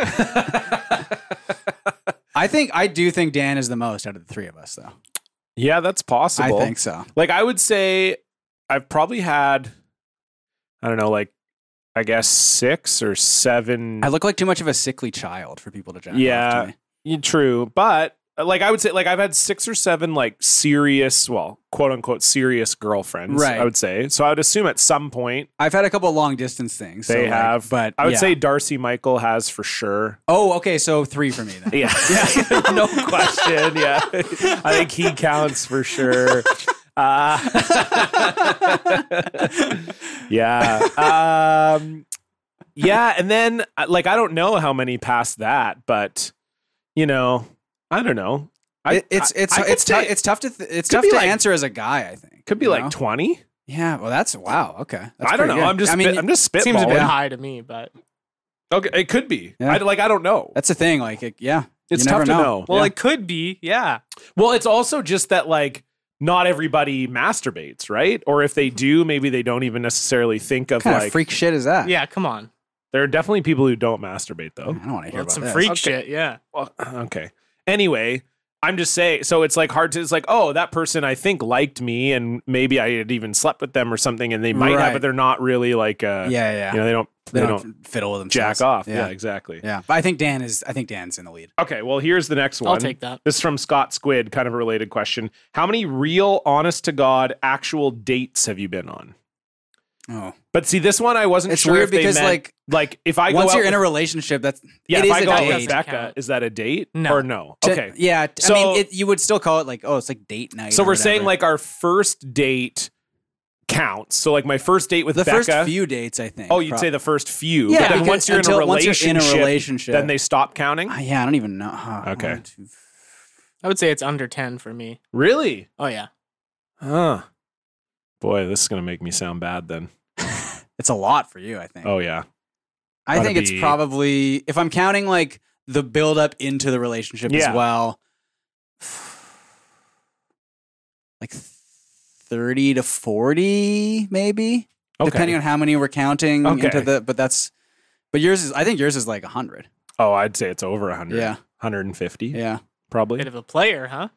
I do think Dan is the most out of the 3 of us, though. Yeah, that's possible. I think so. Like I would say I've probably had, I don't know, like I guess 6 or 7. I look like too much of a sickly child for people to jack Yeah. off to me. True, but like I would say, like I've had 6 or 7 like serious, well, quote unquote serious girlfriends. Right. I would say. So I would assume at some point I've had a couple of long distance things. they so, have. but I would yeah. say Darcy Michael has for sure. Oh, okay. So 3 for me then. Yeah, no question. Yeah, I think he counts for sure. Yeah. Yeah, and then like I don't know how many past that, but you know, I don't know. It's tough to be like- answer as a guy. I think Could be you like know? 20. Yeah. Well, that's wow. Okay. That's I don't know. pretty good. I'm just I'm just spitballing. Seems a bit high to me, but Okay, it could be. Yeah. I don't know. That's the thing. Like, yeah. It's you tough never to know. well, Yeah. it could be. Yeah. Well, it's also just that like not everybody masturbates, right? Or if they do, maybe they don't even necessarily think of What kind like of freak shit is that? Yeah, come on. there are definitely people who don't masturbate though. I don't want to hear Well, about that's some this. freak Okay. shit. Yeah. Well, okay. Anyway, I'm just saying, so it's like hard to, it's like, oh, that person I think liked me and maybe I had even slept with them or something and they might Right. have, but they're not really like, Yeah. you know, they don't, They don't fiddle with themselves. jack off. Yeah, exactly. Yeah, but I think Dan's in the lead. Okay, well, here's the next one. I'll take that. This is from Scott Squid, kind of a related question. How many real, honest to God, actual dates have you been on? Oh, But see, this one I wasn't it's sure weird if they because meant, like if I once go you're out in a with, relationship, that's yeah, it if is I a go out date. with Becca, Count. is that a date No. or no? To- Okay, yeah. So- I mean, you would still call it like, oh, it's like date night. so or we're whatever. saying like our first date counts. So like my first date with the Becca. first few dates, I think. Oh, you'd say the first few. Yeah, but then because once you're in a once you're in a relationship, then they stop counting. Yeah, I don't even know. Okay. 1, 2, I would say it's under 10 for me. Really? Oh yeah. Huh. Boy, this is gonna make me sound bad then. It's a lot for you, I think. Oh yeah. I gotta think it's be- probably, if I'm counting like the build up into the relationship Yeah. as well, like 30 to 40 maybe, Okay. depending on how many we're counting Okay. into but I think yours is like 100. Oh, I'd say it's over 100. Yeah. 150 Yeah. probably. Bit of a player, huh?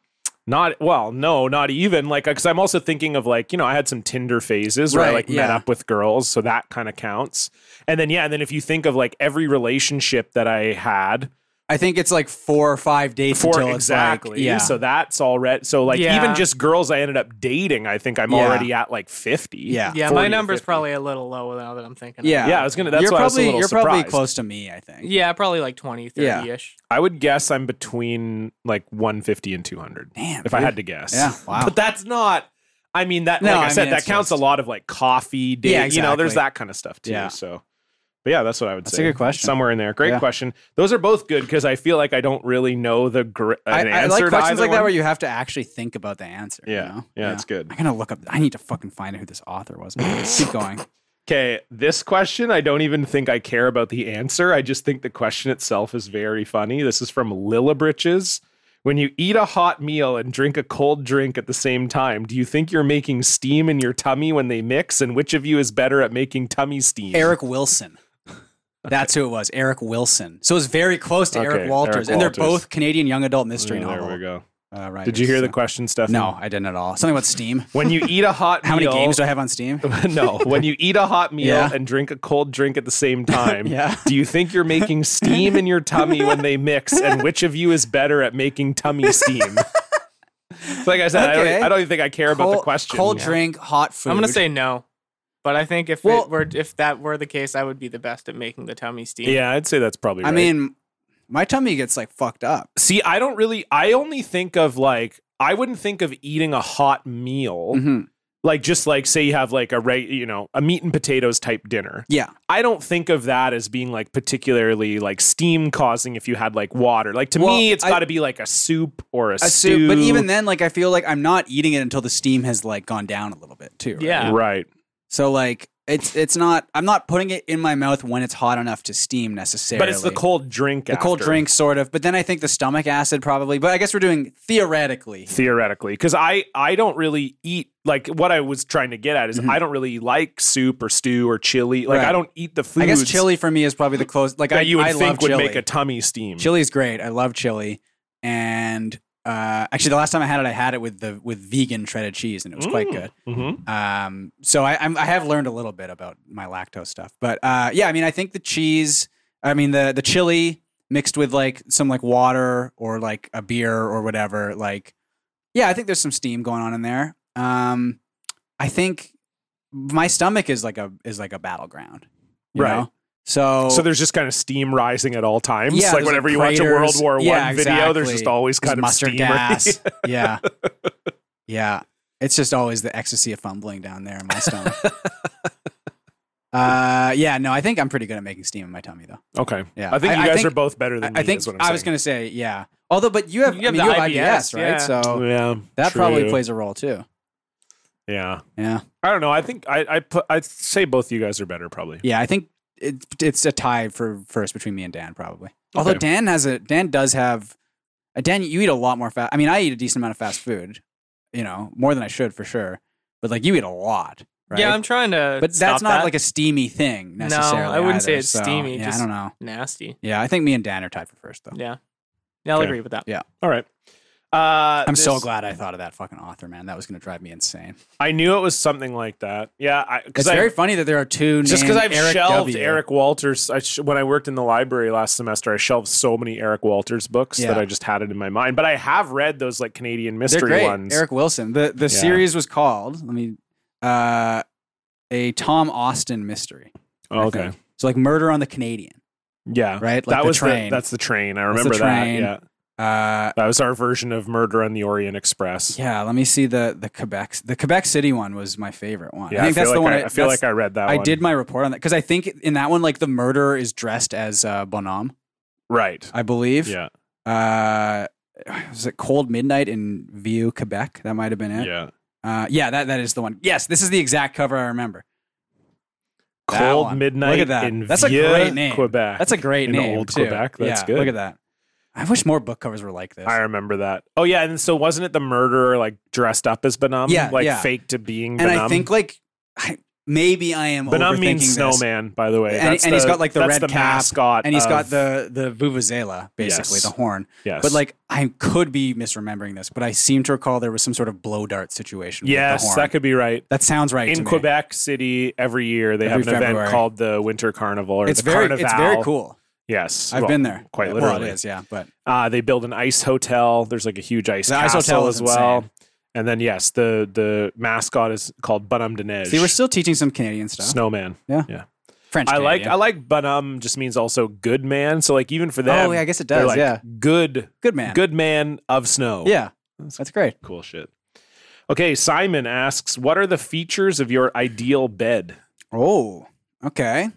Not even like, because I'm also thinking of like, I had some Tinder phases where I Right, like met yeah. up with girls, so that kind of counts. And then if you think of like every relationship that I had, I think it's like 4 or 5 dates until it's exactly, like, yeah. so that's already, so like Yeah. even just girls I ended up dating, I think I'm Yeah. already at like 50. Yeah. Yeah, 40 my or number's 50. probably a little low now that I'm thinking. Yeah. Yeah, I was gonna. That's you're why I was a probably little you're surprised. probably close to me, I think. Yeah, probably like 20, 30 ish. I would guess I'm between like 150 and 200. Damn, if I dude. had to guess. Yeah, wow. But that's not. I mean that. No, like I I said, mean, that it's counts just- a lot of like coffee date. Yeah, There's exactly. that kind of stuff too. Yeah. So. But yeah, that's what I would That's say. a good question. Somewhere in there. Great Yeah. question. Those are both good because I feel like I don't really know the I answer like to questions either like that one. where you have to actually think about the answer. Yeah. You know? Yeah, it's good. I'm gonna look up. I need to fucking find out who this author was. Keep going. Okay, this question, I don't even think I care about the answer. I just think the question itself is very funny. This is from Lillibritches. When you eat a hot meal and drink a cold drink at the same time, do you think you're making steam in your tummy when they mix? And which of you is better at making tummy steam? Eric Wilson. That's who it was. Eric Wilson. So it's very close to Okay, Eric Walters, Eric and they're Walters. both Canadian young adult mystery Yeah, novel. there we go. Right. Did you hear the question, Stefan? No, I didn't at all. Something about Steam. When you eat a hot How meal... many games do I have on Steam? No, when you eat a hot meal Yeah. and drink a cold drink at the same time, Yeah. do you think you're making steam in your tummy when they mix? And which of you is better at making tummy steam? So like I said, Okay. I don't even think I care about the question. Cold drink, hot food. I'm gonna say no, but I think if that were the case, I would be the best at making the tummy steam. Yeah, I'd say that's probably right. I mean, my tummy gets like fucked up. see, I only think of like, I wouldn't think of eating a hot meal. Mhm. Like just like say you have like a meat and potatoes type dinner. Yeah. I don't think of that as being like particularly like steam causing if you had like water. Like to Well, me, it's I- got to be like a soup or a stew. soup, but even then, like I feel like I'm not eating it until the steam has like gone down a little bit too. right? Yeah. right. So like it's not. I'm not putting it in my mouth when it's hot enough to steam necessarily. But it's the cold drink. The cold drink, sort of. But then I think the stomach acid probably. But I guess we're doing theoretically. theoretically, because I don't really eat like what I was trying to get at is I don't really like soup or stew or chili. Like Right. I don't eat the foods. I guess chili for me is probably the close. Like that you would I think love would chili. make a tummy steam. Chili is great. I love chili, and actually the last time I had it with vegan shredded cheese, and it was quite good. Mm-hmm. So I have learned a little bit about my lactose stuff, but yeah, I mean, I think the chili mixed with like some like water or like a beer or whatever, like, yeah, I think there's some steam going on in there. I think my stomach is like a battleground, you Right. know? So there's just kind of steam rising at all times. Yeah, like there's, whenever like, you watch a craters. World War Yeah, I video, there's exactly. just always There's kind of mustard steam. gas. Yeah. Yeah. It's just always the ecstasy of fumbling down there in my stomach. Yeah, no, I think I'm pretty good at making steam in my tummy though. Okay. Yeah. I think you I guys think- are both better than me. I think is what I'm I was saying. going to say, yeah. Although, but you have You have you the have IBS, IBS, right? yeah. So Yeah. that true. probably plays a role too. Yeah. Yeah. I don't know. I think I'd say both of you guys are better probably. Yeah, I think it's a tie for first between me and Dan probably. Although Okay. Dan does have Dan, you eat a lot more fast. I mean, I eat a decent amount of fast food, more than I should for sure. But like you eat a lot, right? Yeah, I'm trying to. But stop that's not that. like a steamy thing necessarily. I wouldn't say either, it's so, steamy, Yeah, just- I don't know. nasty. Yeah, I think me and Dan are tied for first though. Yeah, I'll Okay. agree with that. Yeah. All right. I'm so glad I thought of that fucking author, man. That was going to drive me insane. I knew it was something like that. Yeah, it's very funny that there are two. Just because I've Eric shelved W. Eric Walters. When I worked in the library last semester, I shelved so many Eric Walters books that I just had it in my mind. But I have read those like Canadian mystery They're great. ones. Eric Wilson. The series was called. A Tom Austin mystery. Oh, okay. So like Murder on the Canadian. Yeah. Right. Like that the was train. that's the train. I remember train. that. Yeah. That was our version of Murder on the Orient Express. Yeah, let me see the Quebec. The Quebec City one was my favorite one. Yeah, I think that's the one. I feel like I read that one. I did my report on that because I think in that one, like the murderer is dressed as Bonhomme. Right. I believe. Yeah. Was it Cold Midnight in Vieux, Quebec? That might have been it. Yeah. Yeah, that is the one. Yes, this is the exact cover I remember. Cold Midnight look at that. in That's Vieux, a great name. Quebec. That's a great in name. Old too. Quebec. That's good. Look at that. I wish more book covers were like this. I remember that. Oh yeah, and so wasn't it the murderer like dressed up as Bonhomme? Yeah, like yeah. fake to being and Bonhomme? I think like maybe I am Bonhomme overthinking means this. snowman, by the way. And he's got like the that's red the cap, mascot, and he's got of- the vuvuzela, basically Yes. the horn. Yes. But like I could be misremembering this, but I seem to recall there was some sort of blow dart situation. with the Yes, horn. that could be right. That sounds right to In me. Quebec City, every year they Every have an February. event called the Winter Carnival or It's the very Carnival. cool. Yes, I've been there. Quite Well, literally. it is, yeah. But They build an ice hotel. There's like a huge ice The ice castle hotel is as well. insane. And then yes, the mascot is called Bonhomme de Neige. see, we're still teaching some Canadian stuff. Snowman. Yeah. Yeah. French. I Canadian. like Bonhomme just means also good man. So like even for them, Oh, yeah, I guess it they're does. like, Yeah. good man. good man of snow. Yeah, that's great. Cool shit. Okay, Simon asks, what are the features of your ideal bed? Oh, okay.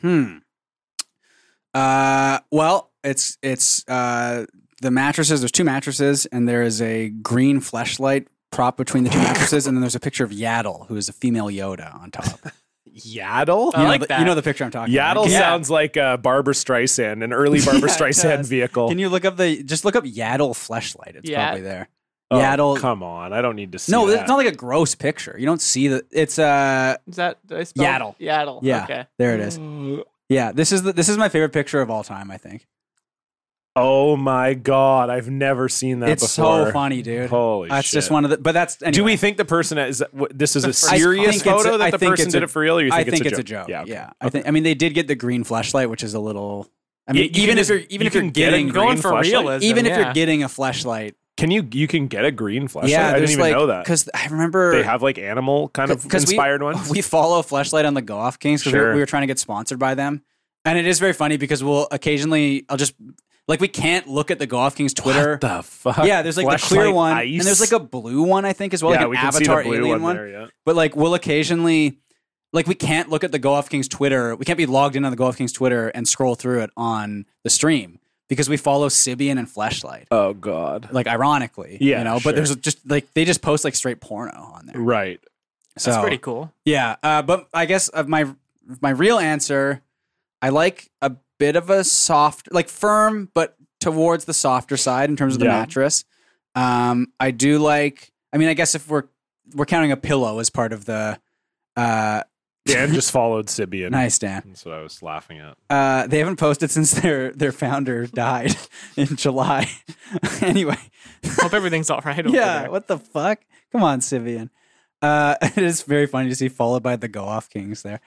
Well, it's the mattresses. There's two mattresses, and there is a green fleshlight prop between the two mattresses, and then there's a picture of Yaddle, who is a female Yoda on top. Yaddle? I like that. You know the picture I'm talking Yaddle about. sounds like Barbara Streisand, an early Barbara Yeah, it Streisand does. vehicle. Can you look up look up Yaddle fleshlight? It's Yeah. probably there. Oh, Yaddle. come on. I don't need to see No, that. it's not like a gross picture. You don't see the. It's Is that did I spell Yaddle. Yaddle. Yeah. Okay. There it is. Yeah, this is my favorite picture of all time. I think Oh my God. I've never seen that it's before. so funny, dude. Holy That's shit. just one of the. But that's anyway. Do we think the person this is a I serious think it's photo a- that I the think person it's did a- it for real, or you I think, think it's a joke? Yeah. okay. I think. I mean, they did get the green fleshlight, which is a little. I mean, You even can if you're just- even you if you're can get a getting green Going for fleshlight? realism. even if yeah. you're getting a fleshlight, You can get a green flashlight? yeah, I there's didn't even know that. because I remember They have like animal kind of inspired ones? We follow Fleshlight on the Go Off Kings because Sure. we were trying to get sponsored by them, and it is very funny because we'll occasionally I'll just like we can't look at the Go Off Kings Twitter. What the fuck? Yeah, there's like the clear Fleshlight one, ice? and there's like a blue one I think as well, yeah, like an we can see Avatar the blue alien one. there, yeah. But like we'll occasionally, like we can't look at the Go Off Kings Twitter. We can't be logged in on the Go Off Kings Twitter and scroll through it on the stream because we follow Sibian and Fleshlight. Oh God. Like ironically, Yeah, you know. sure. But there's just like they just post like straight porno on there. Right. So That's pretty cool. yeah. But I guess my real answer, I like a bit of a soft, like firm, but towards the softer side in terms of the Yeah. mattress. I do like. I mean, I guess if we're counting a pillow as part of the. Dan just followed Sibian. Nice, Dan. That's what I was laughing at. They haven't posted since their founder died in July. Anyway, Hope everything's all right over yeah. there. What the fuck? Come on, Sibian. It is very funny to see followed by the Go Off Kings there.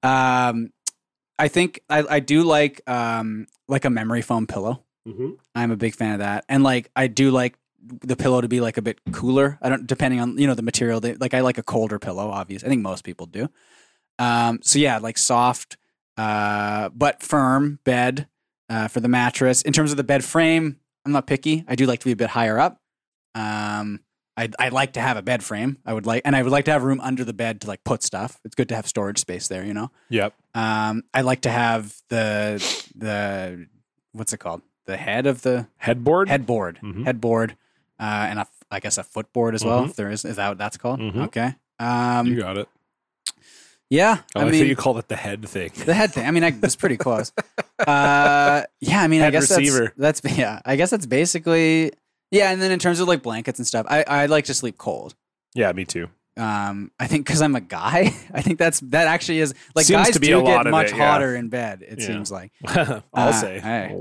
I think I do like a memory foam pillow. Mm-hmm. I'm a big fan of that, and like I do like the pillow to be like a bit cooler. I don't depending on the material. Like I like a colder pillow. Obviously, I think most people do. So yeah, like soft but firm bed for the mattress. In terms of the bed frame, I'm not picky. I do like to be a bit higher up. I'd like to have a bed frame. I would like to have room under the bed to like put stuff. It's good to have storage space there, you know. Yep. I like to have the what's it called? The head of the Headboard? headboard, Mhm. headboard, and I guess a footboard as well. Mhm. If there is that what that's called? Mhm. Okay. You got it. Yeah. I like that you call it the head thing. the head thing. I mean, it's pretty close. Yeah. I mean, I Head guess receiver. that's yeah. I guess that's basically yeah. And then in terms of like blankets and stuff, I like to sleep cold. Yeah, me too. I think because I'm a guy, I think that actually is like Seems guys to be do a lot get of much it, yeah. hotter in bed. It Yeah. seems like. I'll say. Hey.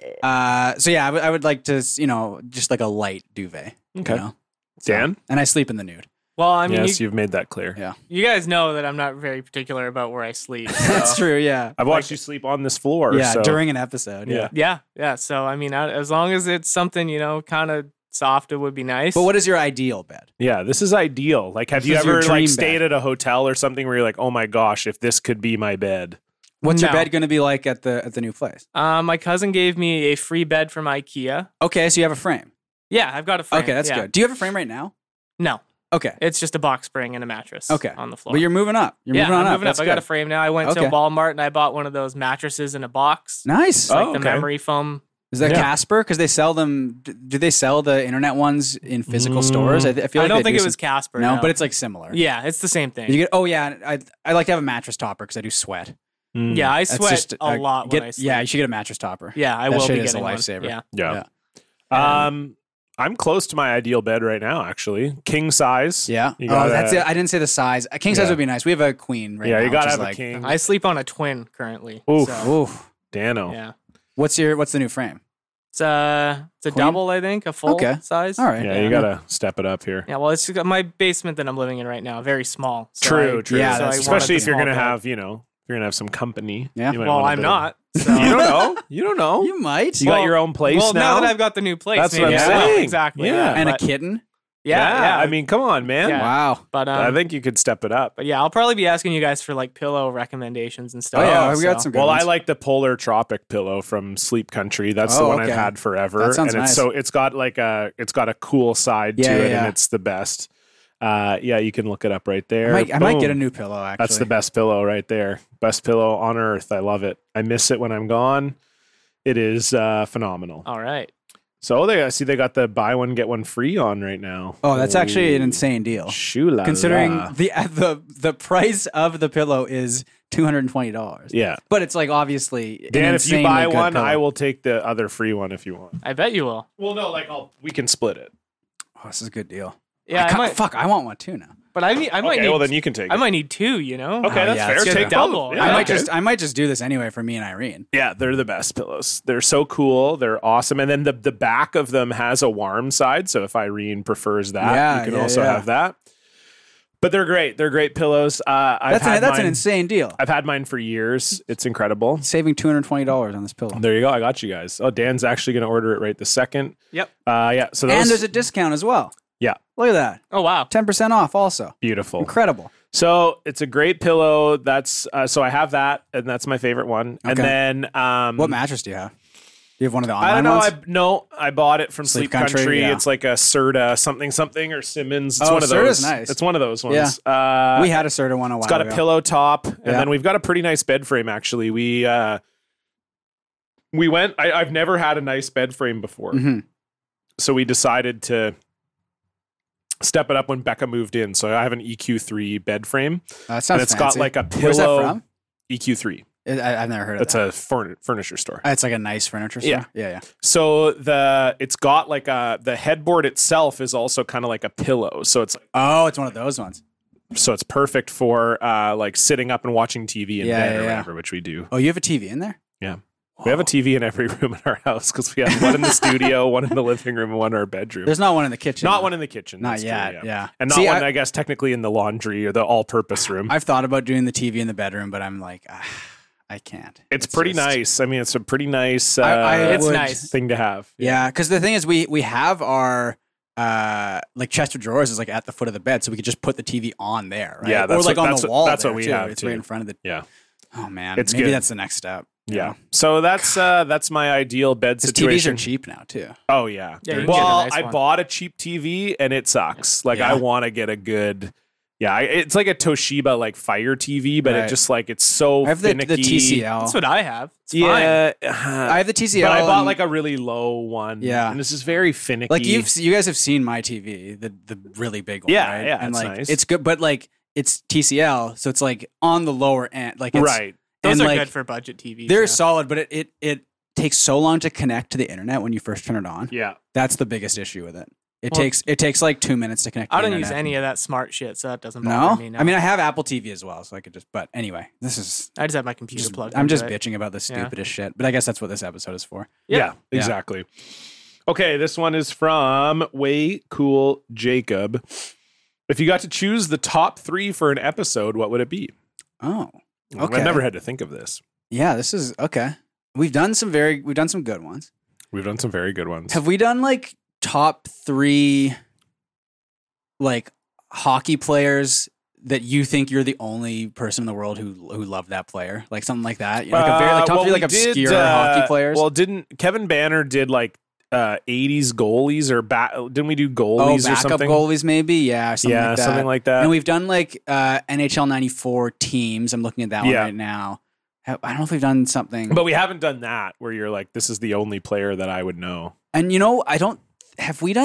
Way. So yeah, I would like to, just like a light duvet. Okay. You know? So- Dan? and I sleep in the nude. Well, I mean, Yes, you've made that clear. Yeah, you guys know that I'm not very particular about where I sleep. that's so- true. Yeah, I've watched you sleep on this floor. yeah, so. during an episode. Yeah. Yeah. So I mean, as long as it's something kind of soft, it would be nice. But what is your ideal bed? Yeah, this is ideal. Like, have This you is your ever dream like stayed bed. at a hotel or something where you're like, oh my gosh, if this could be my bed? What's your No. bed going to be like at the new place? My cousin gave me a free bed from IKEA. Okay, so you have a frame. Yeah, I've got a frame. Okay, that's yeah. good. Do you have a frame right now? No, Okay. it's just a box spring and a mattress. Okay. On the floor. Well, you're moving up. You're yeah, moving on I'm up. moving up. That's I got a good. frame now. I went to Okay. Walmart and I bought one of those mattresses in a box. Nice. Like Oh, the okay. memory foam. Is that Yeah. Casper? Because they sell them. Do they sell the internet ones in physical stores? I feel I like don't they think do it was Casper. No, but it's like similar. yeah, it's the same thing. You get. Oh yeah, I like to have a mattress topper because I do sweat. Mm. yeah, I That's sweat just, a lot when I sleep. Yeah, you should get a mattress topper. Yeah, I That will shit be is a getting one. lifesaver. Yeah. Yeah. I'm close to my ideal bed right now, actually. King size. Yeah. You Oh, gotta- that's it. I didn't say the size. A king size Yeah. would be nice. We have a queen right Yeah, now. you gotta which is have a like, king. I sleep on a twin currently. Oof. So, Oof. Dano. yeah. What's the new frame? It's a Queen? double, I think, a full Okay. size. All right. Yeah, you gotta step it up here. Yeah, well, it's my basement that I'm living in right now, very small. So True. Yeah, so I that's- Especially wanted if you're the gonna small bed. have, if you're gonna have some company. Yeah. you might Well, want a I'm bit of- not. So. You don't know. You don't know. You might. You got your own place well, now. that I've got the new place, That's what maybe I'm I will. saying. Exactly. Yeah. and a but, kitten. yeah. I mean, come on, man. Yeah. Wow. but I think you could step it up. But yeah, I'll probably be asking you guys for like pillow recommendations and stuff. Oh, yeah, we so- got some good Well, ones. I like the Polar Tropic pillow from Sleep Country. That's the Oh, one okay. I've had forever, That sounds and nice. it's got a cool side Yeah, to it, yeah. and it's the best. Yeah, you can look it up right there. I might get a Boom. new pillow. Actually, That's the best pillow right there. Best pillow on earth. I love it. I miss it when I'm gone. It is phenomenal. All right. So they got the buy one get one free on right now. Oh, that's actually an Ooh. insane deal. Shoo-la-la. Considering the price of the pillow is $220. Yeah, But it's like obviously an Dan, if you insanely buy good one, pillow. I will take the other free one if you want. I bet you will. Well, no, we can split it. Oh, this is a good deal. Yeah, I might. Fuck, I want one too now. But I might Okay, need. well then you can take it. I might need two. You know. Okay, that's yeah, fair. let's get Take a double. both. Yeah, I I might just do this anyway for me and Irene. Yeah, they're the best pillows. They're so cool. They're awesome. And then the back of them has a warm side. So if Irene prefers that, Yeah, you can yeah, also yeah. have that. But they're great. They're great pillows. That's That's an insane deal. I've had mine for years. It's incredible. Saving $220 on this pillow. There you go. I got you guys. Oh, Dan's actually going to order it right this second. Yep. Yeah. So those, And there's a discount as well. Yeah. Look at that. Oh wow. 10% off also. beautiful. Incredible. So it's a great pillow. That's so I have that, and that's my favorite one. And Okay. then What mattress do you have? Do you have one of the I online don't know. ones? I bought it from Sleep Sleep Country, Country. yeah. It's like a Serta something or Simmons. It's Oh, one of Serta's those. nice. It's one of those Yeah. ones. We had a Serta one a while It's got ago. a pillow top, and Yeah. then we've got a pretty nice bed frame. Actually, we went. I've never had a nice bed frame before, Mhm. so we decided to step it up when Becca moved in. So I have an EQ3 bed frame, That sounds and it's got fancy. like a pillow. Where's that from? EQ3. I've never heard of That's that. a furniture store. It's like a nice furniture store. Yeah. Yeah. So it's got like the headboard itself is also kind of like a pillow. So it's Oh, it's one of those ones. perfect for like sitting up and watching TV in Yeah, bed yeah, or yeah. whatever, which we do. Oh, you have a TV in there? Yeah. We have a TV in every room in our house because we have one in the studio, one in the living room, and one in our bedroom. There's not one in the kitchen. Not one in the kitchen. Not that's true, yet. Yeah. And not See, one, I guess, technically in the laundry or the all-purpose room. I've thought about doing the TV in the bedroom, but I'm like, I can't. It's pretty just- nice. I mean, it's a pretty nice It's would- nice. thing to have. Yeah, because the thing is, we have our like chest of drawers is like at the foot of the bed, so we could just put the TV on there, right? Yeah, or that's like what- on that's the what- wall. that's what there, we too. have, It's too. right in front of the. Yeah. Oh man, It's maybe good. that's the next step. you Yeah. know? So that's my ideal bed Because TVs situation. are cheap now too. Oh yeah. Yeah, you can Well, get a nice I one. bought a cheap TV and it sucks. Like Yeah. I want to get a good. Yeah, it's like a Toshiba like Fire TV, but it Right. just like it's so I have the finicky. TCL. That's what I have. It's fine. Yeah, I have the TCL. but I bought and- like a really low one. Yeah. and this is very finicky. like you guys have seen my TV, the really big one. Yeah, right? yeah, and it's like nice. it's good, but like it's TCL, so it's like on the lower end. Like it's, right. Those and are like, good for budget TVs. They're yeah. solid, but it takes so long to connect to the internet when you first turn it on. Yeah, That's the biggest issue with it. It Well, takes like 2 minutes to connect. I to the don't use internet. any of that smart shit, so that doesn't No? bother me. No, I mean, I have Apple TV as well, so I could just. But anyway, this is. I just have my computer plugged. I'm into just it. bitching about the stupidest shit, but I guess that's what this episode is for. Yeah, exactly. Okay, this one is from Way Cool Jacob. If you got to choose the top 3 for an episode, what would it be? Oh, okay. I've never had to think of this. Yeah, this is okay. We've done some good ones. We've done some very good ones. Have we done like top 3 like hockey players that you think you're the only person in the world who loved that player? Like something like that? Like a very top 3 like obscure hockey players? Well, didn't Kevin Banner did like 80s goalies or didn't we do goalies or backup something? goalies maybe? Yeah, something like that. Something like that. And we've done like NHL 94 teams. I'm looking at that one Yeah. right now. I don't know if we've done something. But we haven't done that where you're like, this is the only player that I would know. And have we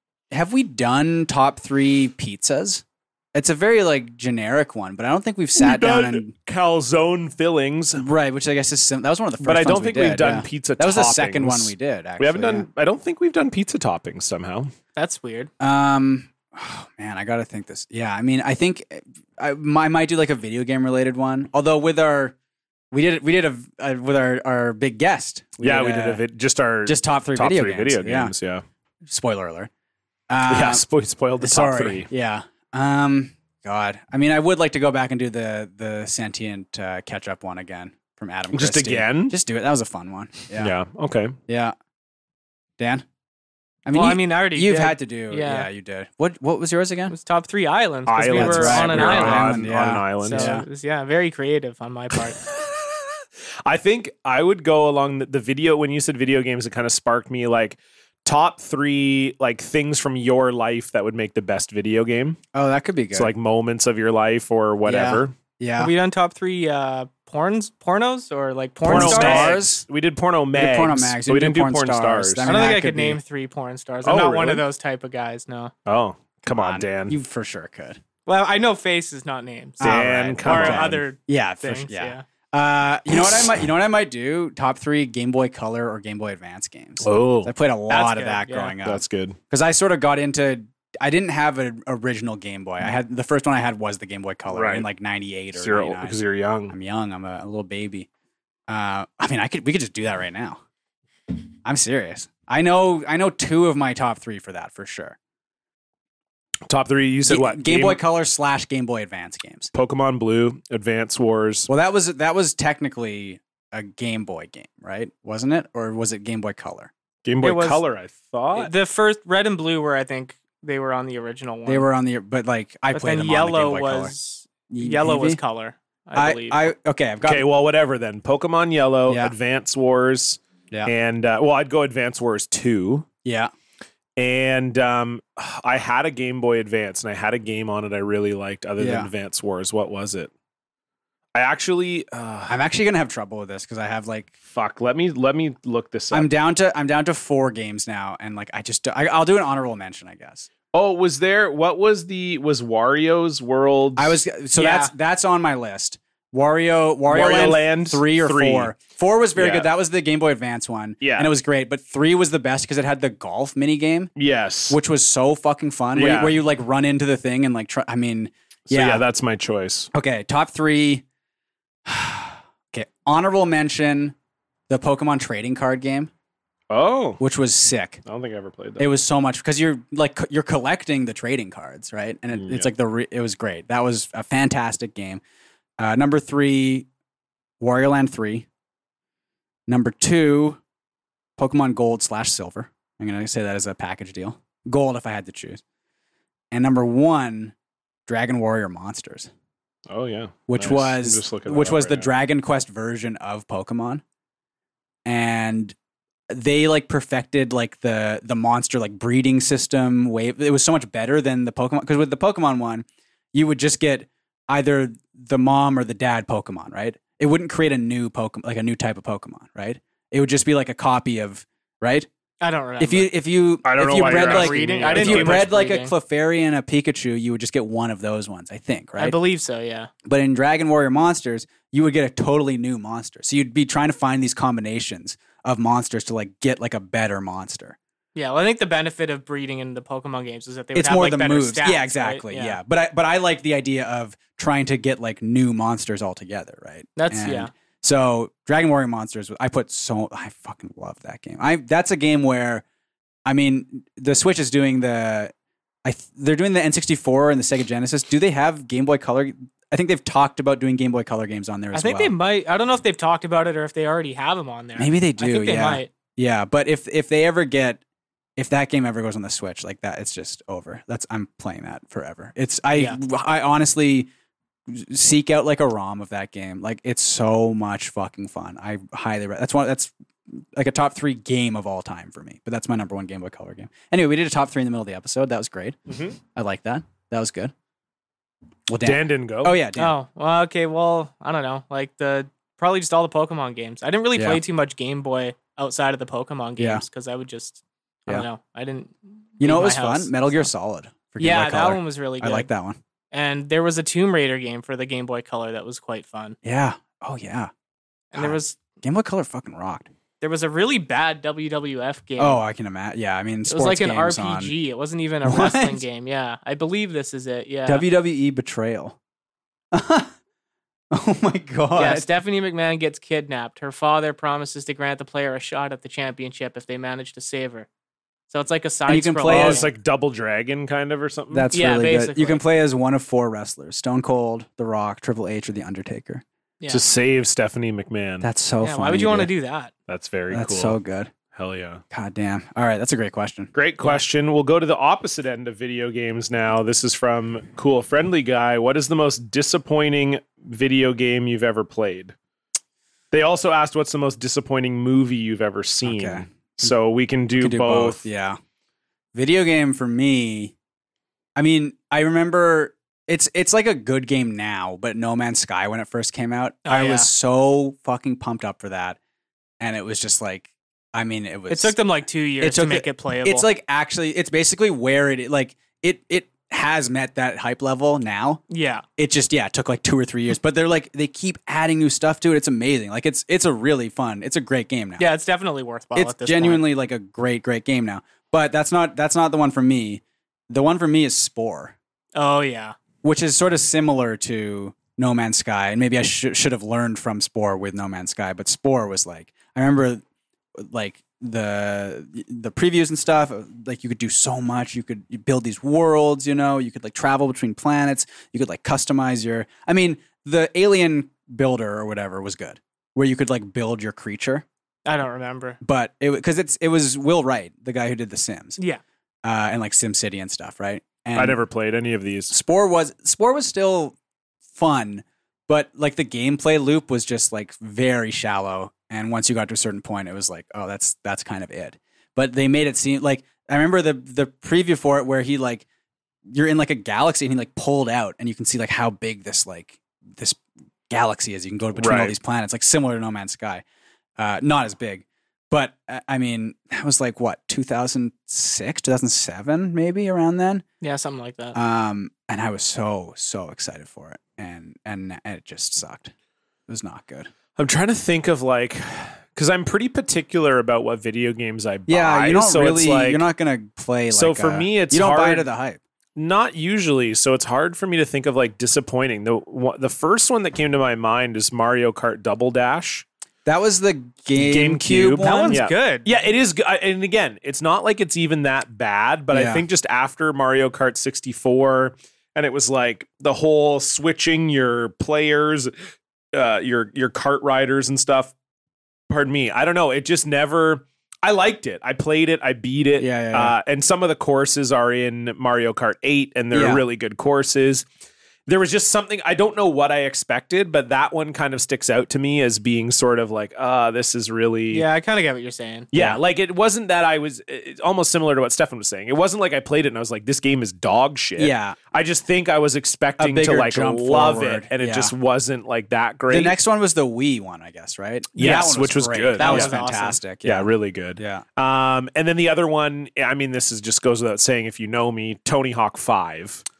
done top 3 pizzas? It's a very like generic one, but I don't think we've sat down and calzone fillings. right, which I guess is that was one of the first. But I don't ones think we did, we've done yeah. pizza That was the toppings. second one we did. Actually, We haven't done. I don't think we've done pizza toppings somehow. That's weird. Oh man, I gotta think this. Yeah, I mean, I think I might do like a video game related one. Although with our with our big guest. We did just top 3 top video 3 games. video games. Yeah. Spoiler alert. Spoiled the top Sorry. 3. Yeah. God. I mean, I would like to go back and do the sentient catch up one again from Adam. Just Christie. again? Just do it. That was a fun one. Yeah. Yeah. Okay. Yeah. Dan. I I already you've did. had to do. Yeah, you did. What was yours It again? was top 3 islands because we Islands, were right. on an We were island. on an island. So Yeah. it was, very creative on my part. I think I would go along the video when you said video games. It kind of sparked me like top 3 like things from your life that would make the best video game. Oh, that could be good. So like moments of your life or whatever. yeah. Have we done top 3 pornos or like porn Porno stars? stars? We did porno mags. porno mags. But we didn't do porn stars. I I mean, don't think that I could could be- name 3 porn stars. Oh, I'm not one really? of those type of guys. No. Oh, come on, Dan. You for sure could. Well, I know faces, not names. Dan, Alright, come or on. other Yeah, for things. sure. Yeah. Yeah. You know what I might do? Top 3 Game Boy Color or Game Boy Advance games. Oh, I played a lot of good, that yeah. growing up that's good. because I sort of got into. I didn't have an original Game Boy. I had the first one I had was the Game Boy Color Right. in like '98 or '99. Because you're young. I'm young. I'm a little baby. I mean, we could just do that right now. I'm serious. I know 2 of my top 3 for that for sure. Top 3. You said what? Game Boy Color / Game Boy Advance games. Pokemon Blue, Advance Wars. Well, that was technically a Game Boy game, right? Wasn't it, or was it Game Boy Color? Game Boy It was- Color, I thought. The first Red and Blue were, I think, they were on the original one. They were on the, but like I but played then them on the yellow Game Boy Color. was yellow was Maybe? color. I believe. Okay, I've got Okay, well, whatever then. Pokemon Yellow, Yeah. Advance Wars, Yeah. and I'd go Advance Wars 2. yeah. And I had a Game Boy Advance, and I had a game on it I really liked other than Yeah. Advance Wars. What was it? I actually I'm actually gonna have trouble with this because I have like fuck. Let me look this up. I'm down to 4 games now, and like I'll do an honorable mention, I guess. Oh, was Wario's World? Yeah. That's on my list. Wario Land 3 or 4. 4 was very Yeah. good. That was the Game Boy Advance one. Yeah. And it was great. But 3 was the best because it had the golf mini game, Yes. which was so fucking fun. Yeah. Where you like run into the thing and like try. I mean, So yeah. yeah, that's my choice. Okay, top 3. Okay, honorable mention: the Pokemon trading card game, Oh, which was sick. I don't think I ever played that. It was so much because you're collecting the trading cards, right? And it's Yeah. like it was great. That was a fantastic game. Number 3, Wario Land 3. Number 2, Pokemon Gold / Silver. I'm gonna say that as a package deal. Gold if I had to choose. And number 1, Dragon Warrior Monsters, Oh yeah, which Nice. I'm was just looking which that up was right the now. Dragon Quest version of Pokemon. And they like perfected like the monster like breeding system way. It was so much better than the Pokemon, because with the Pokemon one, you would just get either the mom or the dad Pokemon, right? It wouldn't create a new Pokemon, like a new type of Pokemon, right? It would just be like a copy of, right? I don't remember. If you I don't know why bred you're like asking Breeding? me. I if didn't you do bred much like a breeding. Clefairy and a Pikachu, you would just get one of those ones, I think, right? I believe so, yeah. But in Dragon Warrior Monsters, you would get a totally new monster. So you'd be trying to find these combinations of monsters to like get like a better monster. Yeah, well, I think the benefit of breeding in the Pokemon games is that they would It's have more like the better moves. stats, Yeah, exactly. right? Yeah. But I like the idea of trying to get like new monsters altogether, right? That's So Dragon Warrior Monsters, I fucking love that game. That's a game where, I mean, the Switch is doing they're doing the N64 and the Sega Genesis. Do they have Game Boy Color? I think they've talked about doing Game Boy Color games on there as well. I think they might. I don't know if they've talked about it or if they already have them on there. Maybe they do. I think they might. Yeah, but if that game ever goes on the Switch like that, it's just over. I'm playing that forever. I honestly seek out like a ROM of that game. Like it's so much fucking fun. I highly that's like a top 3 game of all time for me. But that's my number 1 Game Boy Color game. Anyway, we did a top 3 in the middle of the episode. That was great. Mm-hmm. I like that. That was good. Well, Dan didn't go. Oh yeah, Dan. Oh, well, okay. Well, I don't know. Like probably just all the Pokemon games. I didn't really play too much Game Boy outside of the Pokemon games because I would just, I don't know. I didn't. You know what leave was my fun? house, Metal Gear so. Solid. For Game Boy Yeah, Color. that one was really good. I like that one. And there was a Tomb Raider game for the Game Boy Color that was quite fun. Yeah. Oh yeah. And there was Game Boy Color fucking rocked. a really bad WWF game. Oh, I can imagine. Yeah, I mean, it was like an games RPG. It wasn't even a What? wrestling game. Yeah, I believe this is it. Yeah. WWE Betrayal. Oh my god. Yeah, Stephanie McMahon gets kidnapped. Her father promises to grant the player a shot at the championship if they manage to save her. So it's like a side you can scroll. play Oh, as- it's like Double Dragon kind of or something. That's Yeah, really good. basically. You can play as one of 4 wrestlers: Stone Cold, The Rock, Triple H, or The Undertaker. Yeah. to save Stephanie McMahon. That's so Yeah, funny. why would you want to dude. do that? That's very That's cool. so good. Hell yeah. God damn. All right, that's a great question. Great question. We'll go to the opposite end of video games now. This is from Cool Friendly Guy. What is the most disappointing video game you've ever played? They also asked what's the most disappointing movie you've ever seen. Okay. So we can do, Could do both. Yeah. Video game for me. I mean, I remember it's like a good game now, but No Man's Sky when it first came out, Oh, I yeah. was so fucking pumped up for that, and it was just like, I mean, it was. It took them like 2 years It to took make it playable. It's like actually, it's basically where it has met that hype level now. yeah, It just it took like 2 or 3 years, but they keep adding new stuff to it. It's amazing. Like it's a really fun. It's a great game now. yeah, it's definitely worthwhile. It's at this genuinely like a great game now. But that's not the one for me. The one for me is Spore, point. Oh yeah, which is sort of similar to No Man's Sky, and maybe I should have learned from Spore with No Man's Sky. But Spore was like, I remember like the previews and stuff. Like you could do so much. You build these worlds. You could like travel between planets. You could like customize I mean, the Alien Builder or whatever was good, where you could like build your creature. I don't remember. But it was Will Wright, the guy who did The Sims, Yeah, and like SimCity and stuff, right? And I never played any of these. Spore was still fun, but like the gameplay loop was just like very shallow. And once you got to a certain point, it was like, oh, that's kind of it. But they made it seem like I remember the preview for it where he like you're in like a galaxy and he like pulled out and you can see like how big this galaxy is. You can go between all Right. these planets, like similar to No Man's Sky. Not as big. But I mean, that was like what, 2006, 2007, maybe around then. yeah, something like that. And I was so excited for it, and it just sucked. It was not good. I'm trying to think of like, because I'm pretty particular about what video games I buy. Yeah, you don't so really. It's like, you're not gonna play. Like So for me, it's you don't buy hard- into the hype. Not usually, so it's hard for me to think of like disappointing. The first one that came to my mind is Mario Kart Double Dash. That was the GameCube That one. that one's yeah. good. Yeah, it is. And again, it's not like it's even that bad, but Yeah. I think just after Mario Kart 64, and it was like the whole switching your players, your kart riders and stuff. Pardon me. I don't know. It just never. I liked it. I played it. I beat it. Yeah. And some of the courses are in Mario Kart 8, and they're Yeah. really good courses. There was just something, I don't know what I expected, but that one kind of sticks out to me as being sort of like, this is really. Yeah, I kind of get what you're saying. Yeah, like it wasn't that it's almost similar to what Stefan was saying. It wasn't like I played it and I was like, this game is dog shit. Yeah. I just think I was expecting to bigger like jump love forward. it, and it Yeah. just wasn't like that great. The next one was the Wii one, I guess, right? Yes, That one which was great. good. That Yeah. was That was awesome. fantastic. yeah, really good. Yeah. And then the other one, I mean, this is just goes without saying if you know me, Tony Hawk 5.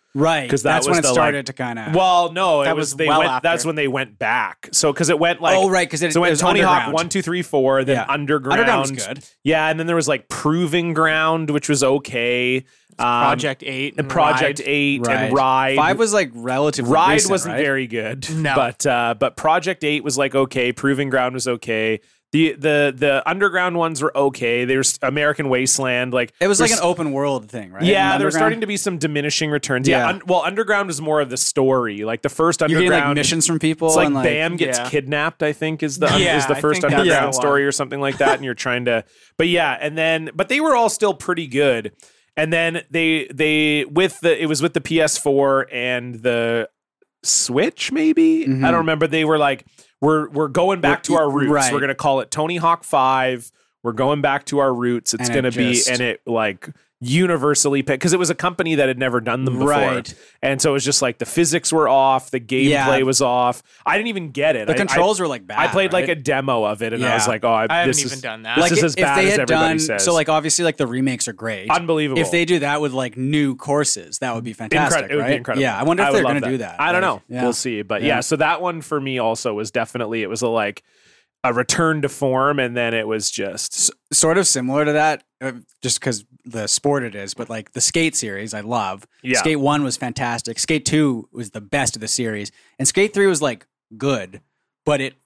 Right. 'Cause That's that was when it the, started like- to kind of. Well, no, That it was was they well went. after. That's when they went back. So because it went like right. Because so it went was Tony Hawk underground. 1, 2, 3, 4, then Yeah. Underground. Underground was good. Yeah, and then there was like Proving Ground, which was okay. Project 8 and Project Ride. 8 and Ride. 5 was like relatively Ride recent, wasn't right? very good. No. But Project 8 was like okay. Proving Ground was okay. The Underground ones were okay. There's American Wasteland. Like It was like there's- an open world thing, right? Yeah, In there was Underground? starting to be some diminishing returns. Yeah, Yeah. well, Underground was more of the story. Like the first You're Underground, getting like missions from people. it's like and like Bam gets Yeah. kidnapped. I think is the Yeah, is the I first think that's Underground the one. story or something like that. And you're trying to, but yeah, but they were all still pretty good. And then they with the it was with the PS4 and the Switch, maybe Mhm. I don't remember. They were like, we're going back to our roots. Right. We're gonna call it Tony Hawk 5. We're going back to our roots. It's And gonna it be just- and it like universally picked because it was a company that had never done them before. Right. And so it was just like the physics were off, the gameplay Yeah. was off. I didn't even get it. the controls were like bad. I played like right? a demo of it and I Yeah. was like, oh, I haven't this even is, done that. This like is as if bad they as had everybody done says. so like obviously like the remakes are great. Unbelievable. If they do that with like new courses, that would be fantastic. It would right? be incredible. Yeah, I wonder if would they're love going to do that. I don't Like, know. yeah. We'll see. But Yeah. yeah, so that one for me also was definitely it was a return to form, and then it was just Sort of similar to that, just because the sport it is, but like the Skate series, I love. Yeah. Skate 1 was fantastic. Skate 2 was the best of the series, and Skate 3 was like good, but it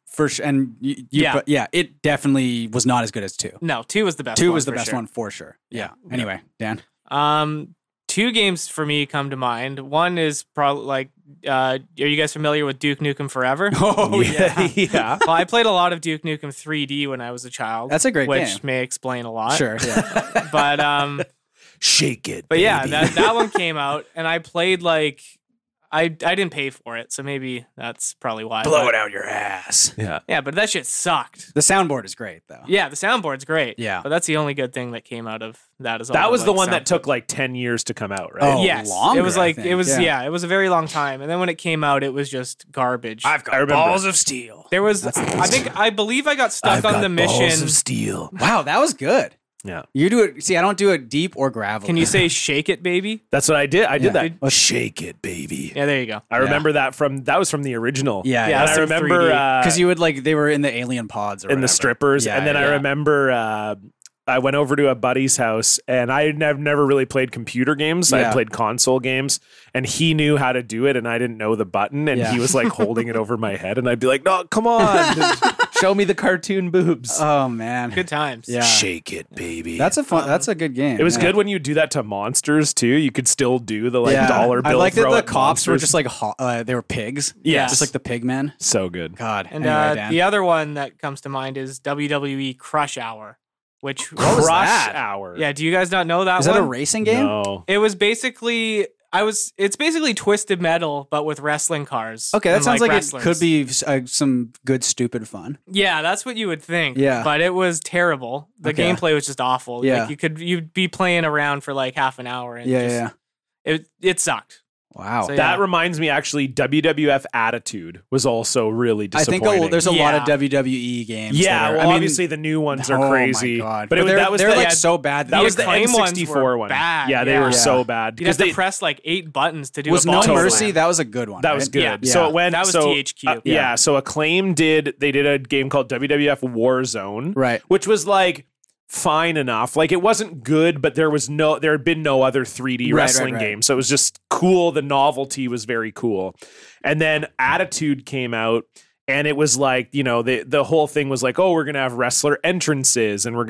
it definitely was not as good as 2. No, 2 was the best 2 one was the for best sure. one for sure. Yeah. Anyway, Dan. 2 games for me come to mind. One is probably like, are you guys familiar with Duke Nukem Forever? Oh yeah. Well, I played a lot of Duke Nukem 3D when I was a child. That's a great which game. may explain a lot. Sure. Yeah. But Shake it. but yeah, baby. that one came out and I played like I didn't pay for it, so maybe that's probably why. Blow But- it out your ass. yeah. Yeah, but that shit sucked. The soundboard is great though. Yeah, the soundboard's great. Yeah. But that's the only good thing that came out of that is all That was the like, one that sound- took like 10 years to come out, right? Oh, yes, longer, it was I like think. it was Yeah. it was a very long time, and then when it came out, it was just garbage. I've got I remember. balls of steel. There was, I believe I got stuck on the mission. steel. Wow, that was good. Yeah. You do it. See, I don't do it deep or gravel. Can you say "shake it, baby"? That's what I did. I did Yeah. that. Shake it, baby. Yeah, there you go. I remember that was from the original. Yeah, Yeah, yeah. And I some remember 3D. Because you would like they were in the alien pods or in the whatever. strippers. Yeah, And then I yeah. remember I went over to a buddy's house and I've never really played computer games. I Yeah. played console games and he knew how to do it and I didn't know the button and Yeah. he was like holding it over my head and I'd be like, no, come on. Show me the cartoon boobs. Oh man, Good times. Yeah, Shake it, baby. that's a good game. It was yeah. good when you do that to monsters too. You could still do the like dollar bill. I like that throw the at cops were monsters. just like they were pigs. Yes. just like the pig men. so good. God. And anyway, Dan. the other one that comes to mind is WWE Crush Hour, which What was Crush that? Hour. yeah. Do you guys not know that is one? that a racing game? No. It was basically it's basically Twisted Metal but with wrestling cars. Okay, that and, sounds like wrestlers. it could be some good stupid fun. Yeah, that's what you would think. Yeah. But it was terrible. The Okay. gameplay was just awful. Yeah. Like you'd be playing around for like half an hour and Yeah, just, yeah. it sucked. Wow. So, That yeah. reminds me, actually, WWF Attitude was also really I think disappointing. there's a lot of Yeah. WWE games. yeah, that are, well, I mean, obviously the new ones oh are crazy. My God. But it was, they're, that was they're the, like yeah, so bad. that was the acclaim ones N64 were one. bad, Yeah, they yeah. were so bad You'd have because to press like 8 buttons to do was a No ball slam. Mercy. That was a good one. that was right? good. Yeah. So it went. That was so, THQ. Yeah. So Acclaim did a game called WWF Warzone, Right. which was like fine enough. Like it wasn't good, but there had been no other 3D Right, wrestling right, right. game. So it was just cool. The novelty was very cool. And then Attitude came out and it was like, the whole thing was like, oh, we're going to have wrestler entrances and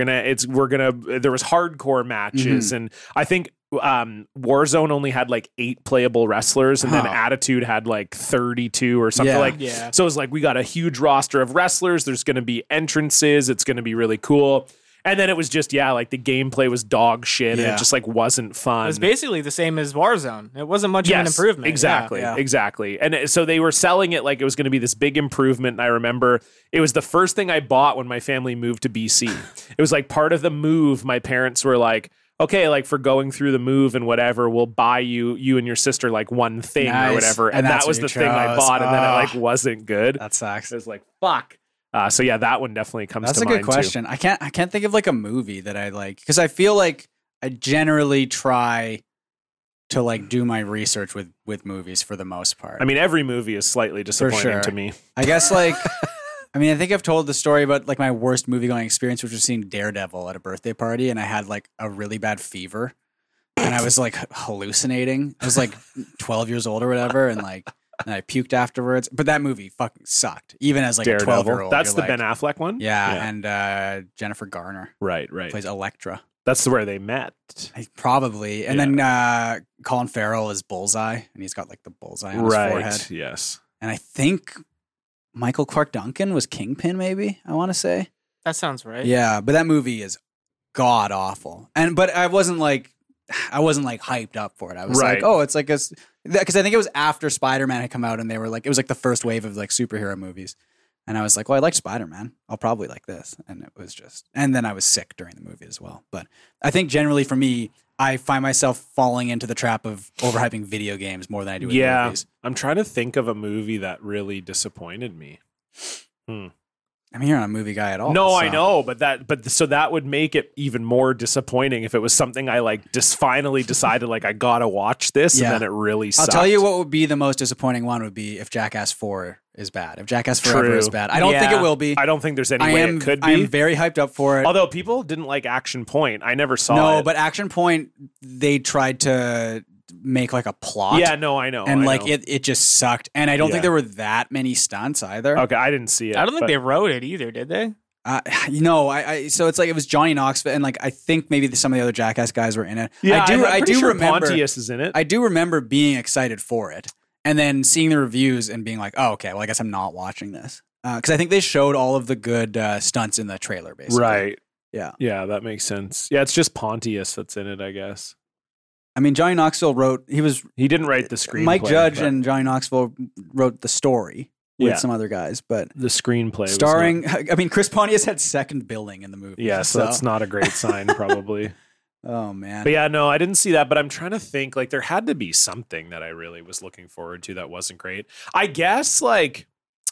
there was hardcore matches. Mm-hmm. And I think Warzone only had like 8 playable wrestlers and then Huh. Attitude had like 32 or something Yeah. Yeah. So it was like, we got a huge roster of wrestlers. There's going to be entrances. It's going to be really cool. And then it was just, like the gameplay was dog shit and Yeah. it just like wasn't fun. It was basically the same as Warzone. It wasn't much of an Yes, improvement. Exactly. Yeah. Exactly. And so they were selling it like it was going to be this big improvement. And I remember it was the first thing I bought when my family moved to BC. It was like part of the move. My parents were like, okay, like for going through the move and whatever, we'll buy you and your sister like one thing Nice. or whatever. And And that's that was what the you thing I chose. bought. And then it Oh. like wasn't good. That sucks. It was like, fuck. So yeah, that one definitely comes That's to a mind good question. I can't think of like a movie that I like because I feel like I generally try to like do my research with movies for the most part. I mean, every movie is slightly disappointing sure. to me. I guess like, I mean, I think I've told the story about like my worst movie going experience, which was seeing Daredevil at a birthday party, and I had like a really bad fever, and I was like hallucinating. I was like 12 years old or whatever, and like. And I puked afterwards. But that movie fucking sucked. Even as like a 12-year-old. That's the Ben Affleck one? Yeah. And Jennifer Garner. Right. Plays Elektra. That's where they met. Probably. And then Colin Farrell is Bullseye. And he's got like the bullseye on his forehead. Yes. And I think Michael Clark Duncan was Kingpin, maybe, I want to say. That sounds right. Yeah. But that movie is god awful. But I wasn't like hyped up for it. I was like, oh, it's like a, because I think it was after Spider-Man had come out, and they were like, it was like the first wave of like superhero movies, and I was like, well, I like Spider-Man, I'll probably like this, and it was just, and then I was sick during the movie as well. But I think generally for me, I find myself falling into the trap of overhyping video games more than I do with movies. I'm trying to think of a movie that really disappointed me. I mean, you're not a movie guy at all. No, so. I know, but so that would make it even more disappointing if it was something I like just finally decided like I gotta watch this, and then it really sucked. I'll tell you what would be the most disappointing one would be if Jackass 4 is bad. If Jackass Forever is bad. I don't think it will be. I don't think there's any way it could be. I am very hyped up for it. Although people didn't like Action Point. I never saw it. No, but Action Point, they tried to make like a plot. Yeah, no, I know. And it just sucked. And I don't think there were that many stunts either. Okay, I didn't see it. I don't think they wrote it either, did they? So it's like it was Johnny Knoxville, and like I think maybe some of the other Jackass guys were in it. Yeah, I do sure remember Pontius is in it. I do remember being excited for it, and then seeing the reviews and being like, oh, okay, well, I guess I'm not watching this because I think they showed all of the good stunts in the trailer, basically. Right. Yeah. Yeah, that makes sense. Yeah, it's just Pontius that's in it, I guess. I mean, Johnny Knoxville he didn't write the screenplay. Mike Judge and Johnny Knoxville wrote the story with some other guys, but the screenplay starring, I mean, Chris Pontius had second billing in the movie. Yeah, so that's not a great sign, probably. Oh, man. But yeah, no, I didn't see that, but I'm trying to think, like, there had to be something that I really was looking forward to that wasn't great. I guess, like,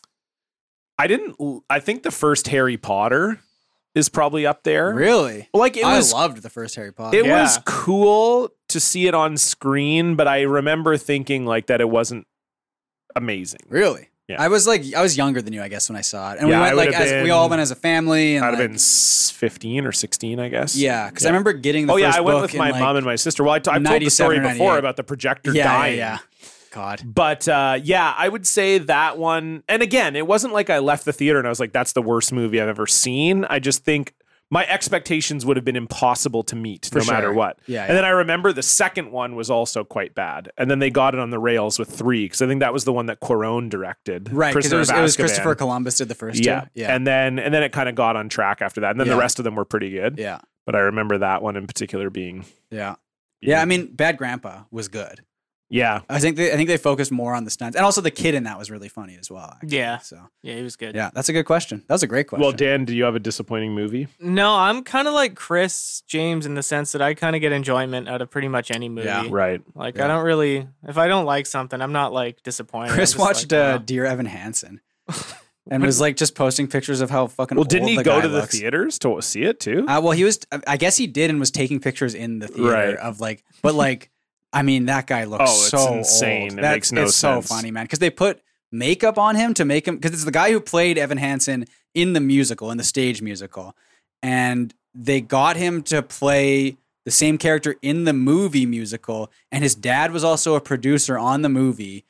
I think the first Harry Potter is probably up there. Really? Like, I loved the first Harry Potter. It was cool to see it on screen, but I remember thinking, like, that it wasn't amazing. Really? Yeah. I was younger than you, I guess, when I saw it. And we went we all went as a family. And I'd have been 15 or 16, I guess. Yeah, because I remember getting the first book. I went with my mom and my sister. Well, I've told the story before about the projector dying. Yeah. God. But I would say that one. And again, it wasn't like I left the theater and I was like, that's the worst movie I've ever seen. I just think my expectations would have been impossible to meet no matter what. Yeah, and then I remember the second one was also quite bad. And then they got it on the rails with 3 because I think that was the one that Cuarón directed. Right, because it was Christopher Columbus did the first two. Yeah. And then it kind of got on track after that. And then the rest of them were pretty good. Yeah. But I remember that one in particular being. Yeah. Yeah, I mean, Bad Grandpa was good. Yeah, I think they focused more on the stunts, and also the kid in that was really funny as well. Actually. Yeah, so yeah, he was good. Yeah, that's a good question. That was a great question. Well, Dan, do you have a disappointing movie? No, I'm kind of like Chris James in the sense that I kind of get enjoyment out of pretty much any movie. Yeah, right. Like I don't really, if I don't like something, I'm not like disappointed. Chris watched Dear Evan Hansen. And was like just posting pictures of how fucking. Well, didn't he go to the looks. theaters to see it too? Well, he was. I guess he did, and was taking pictures in the theater of like, but like. I mean, that guy looks so insane. Old. It makes no sense. So funny, man. Because they put makeup on him to make him. Because it's the guy who played Evan Hansen in the musical, in the stage musical, and they got him to play the same character in the movie musical. And his dad was also a producer on the movie.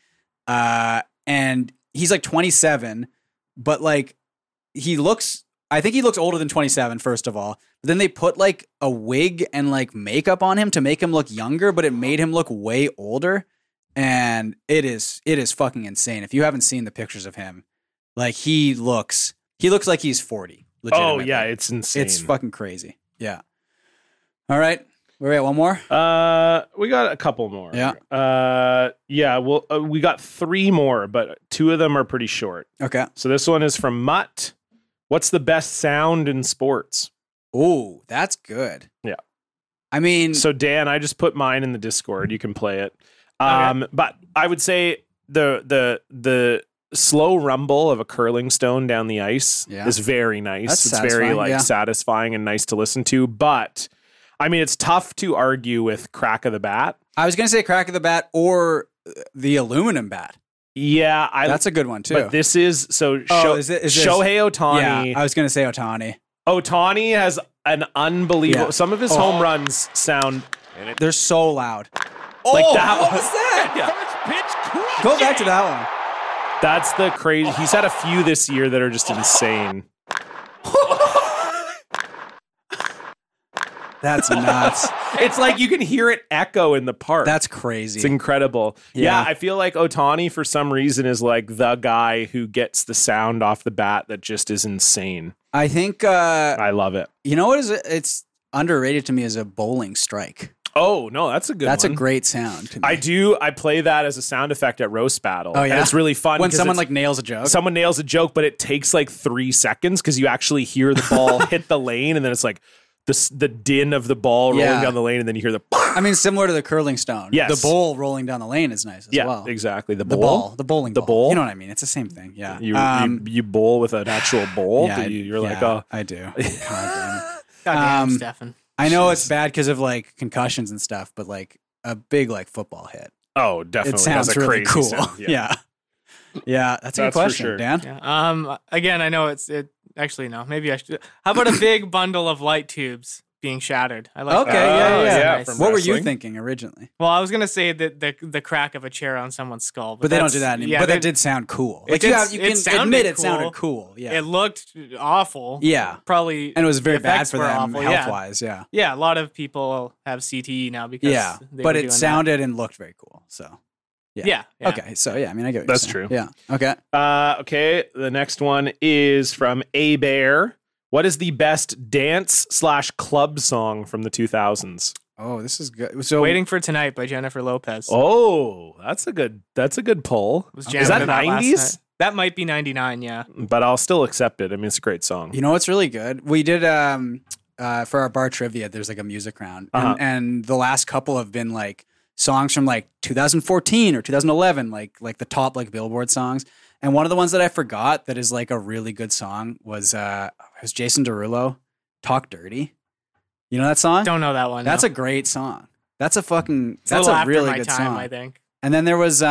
And he's like 27, but like he looks. I think he looks older than 27, first of all. But then they put like a wig and like makeup on him to make him look younger, but it made him look way older. And it is fucking insane. If you haven't seen the pictures of him, like he looks like he's 40. Oh yeah, it's insane. It's fucking crazy. Yeah. All right. We're at one more? We got a couple more. Yeah. Well, we got 3 more, but 2 of them are pretty short. Okay. So this one is from Mutt. What's the best sound in sports? Oh, that's good. Yeah. I mean, so Dan, I just put mine in the Discord. You can play it. Okay. But I would say the slow rumble of a curling stone down the ice is very nice. That's it's very satisfying, satisfying and nice to listen to. But I mean, it's tough to argue with Crack of the Bat. I was going to say Crack of the Bat or the aluminum bat. Yeah, That's a good one too. But this is is this Shohei Ohtani. Yeah, I was going to say Ohtani. Ohtani has an unbelievable. Yeah. Some of his home runs sound They're so loud. like Oh, that. what was that? Go back to that one. That's the crazy. He's had a few this year that are just insane. That's nuts. It's like you can hear it echo in the park. That's crazy. It's incredible. Yeah. Yeah, I feel like Ohtani for some reason is like the guy who gets the sound off the bat that just is insane. I think I love it. you know what is it? It's underrated to me as a bowling strike. Oh, no, that's a good That's one. a great sound to me. I play that as a sound effect at Roast Battle. Oh, yeah? And it's really fun. when 'cause someone it's- like nails a joke. someone nails a joke, but it takes like 3 seconds because you actually hear the ball hit the lane, and then it's like the din of the ball rolling Yeah. down the lane, and then you hear the I mean, similar to the curling stone. Yes. The bowl rolling down the lane is nice as yeah, well. exactly the The bowl. ball, the bowling The ball. bowl? You know what I mean? It's the same thing. Yeah. You bowl with an actual bowl. yeah, You're like, yeah, oh, I do. God damn it. Goddamn, Stefan. I know it's bad because of like concussions and stuff, but like a big like football hit. oh, definitely. It sounds has a really crazy cool. sound. Yeah. Yeah, that's a good That's for question, sure. Dan. Yeah. Again, I know it. Actually, no. Maybe I should. How about a big bundle of light tubes being shattered? I like Okay, that. yeah, That's yeah. nice. from What were you wrestling? thinking originally? Well, I was gonna say that the crack of a chair on someone's skull, But they don't that's- do that anymore. Yeah, but they- that did sound cool. It Like did- you it can sounded admit it cool. sounded cool. Yeah. It looked awful. Yeah. Probably, And it was very the bad effects for were them awful, health wise. Yeah. Yeah, a lot of people have CTE now because Yeah. they But were it doing sounded and looked very cool. So that. Yeah. okay. So yeah, I mean I get what That's you're saying. true. Yeah. Okay. Okay, the next one is from A Bear. What is the best dance/club song from the 2000s? Oh, this is good. So Waiting for Tonight by Jennifer Lopez. Oh, that's a good pull. Was Is jamming that to last 90s? night. That might be 99, yeah. But I'll still accept it. I mean, it's a great song. you know what's really good? We did for our bar trivia. There's like a music round, and the last couple have been like songs from like 2014 or 2011, like the top like Billboard songs. And one of the ones that I forgot that is like a really good song was Jason Derulo, "Talk Dirty." You know that song? Don't know that one. That's no. a great song. That's a fucking. It's That's little a after really my good time, song. I think. And then there was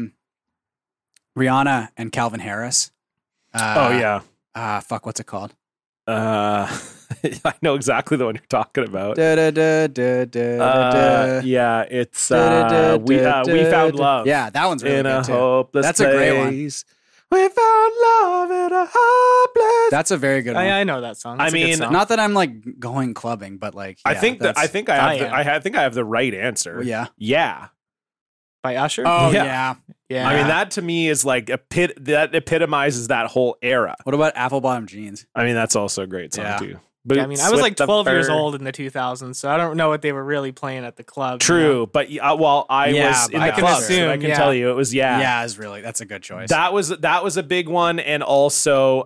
Rihanna and Calvin Harris. Oh yeah. Fuck, what's it called? I know exactly the one you're talking about. Da, da, da, da, da, da. Yeah, it's Da, da, we da, found da. love. Yeah, that one's really in a good too. hopeless That's a great one. place. We found love in a hopeless. That's a very good one. I know that song. That's I a good mean, song. Not that I'm like going clubbing, but like I yeah, think that I that's- think I have I am. I think I have the right answer. Yeah. Yeah. by Usher. Oh Yeah. yeah. yeah. I mean, that to me is like that epitomizes that whole era. What about apple bottom jeans? I mean, that's also a great song Yeah. too. Yeah, I mean, I was like 12 years fur. old in the 2000s, so I don't know what they were really playing at the club. you True, know? but I Yeah, was but in I the can club, assume, so I can yeah. tell you it was Yeah, it's really that's a good choice. That was a big one, and also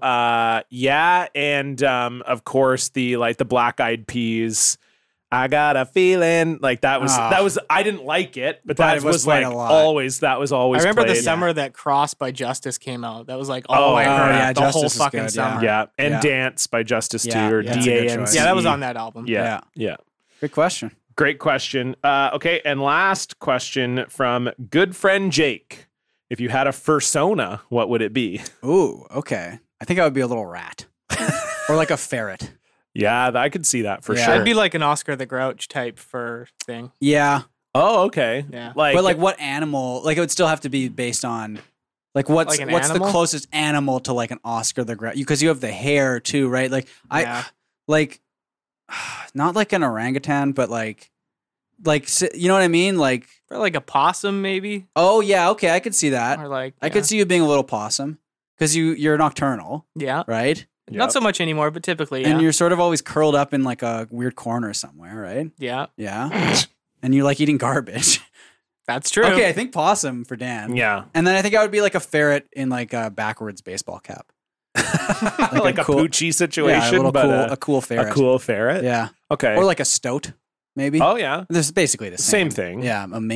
and of course the Black Eyed Peas. I got a feeling like that was I didn't like it, but But that it was was played like a lot. always I remember the played. summer that Cross by Justice came out. That was like Oh, all I oh, heard yeah, the whole Justice is fucking good, summer. Yeah, and Yeah. Dance by Justice Yeah, too, or yeah, that's a good DANC. choice. Yeah, that was on that album. Yeah, yeah. Good question. Great question. Okay, and last question from good friend Jake. If you had a fursona, what would it be? Ooh, okay. I think I would be a little rat. Or like a ferret. Yeah, I could see that for Yeah. sure. I'd be like an Oscar the Grouch type for thing. Yeah. Oh, okay. Yeah. Like, But like what animal? Like it would still have to be based on like what's Like an the animal? closest animal to like an Oscar the Grouch? Because you have the hair too, right? Like Yeah. like not like an orangutan, but like you know what I mean? Like Or like a possum, maybe. oh yeah, okay, I could see that. Or like I could see you being a little possum because you're nocturnal, Yeah. right? Yep. Not so much anymore, but typically, yeah. And you're sort of always curled up in like a weird corner somewhere, right? Yeah. Yeah. And you like eating garbage. That's true. Okay, I think possum for Dan. yeah, And then I think I would be like a ferret in like a backwards baseball cap. like a cool- Poochie situation, Yeah, a little but cool, a cool ferret. a cool ferret. Yeah. Okay. Or like a stoat, maybe. Oh yeah, This is basically the same. Same thing. Yeah, a mink.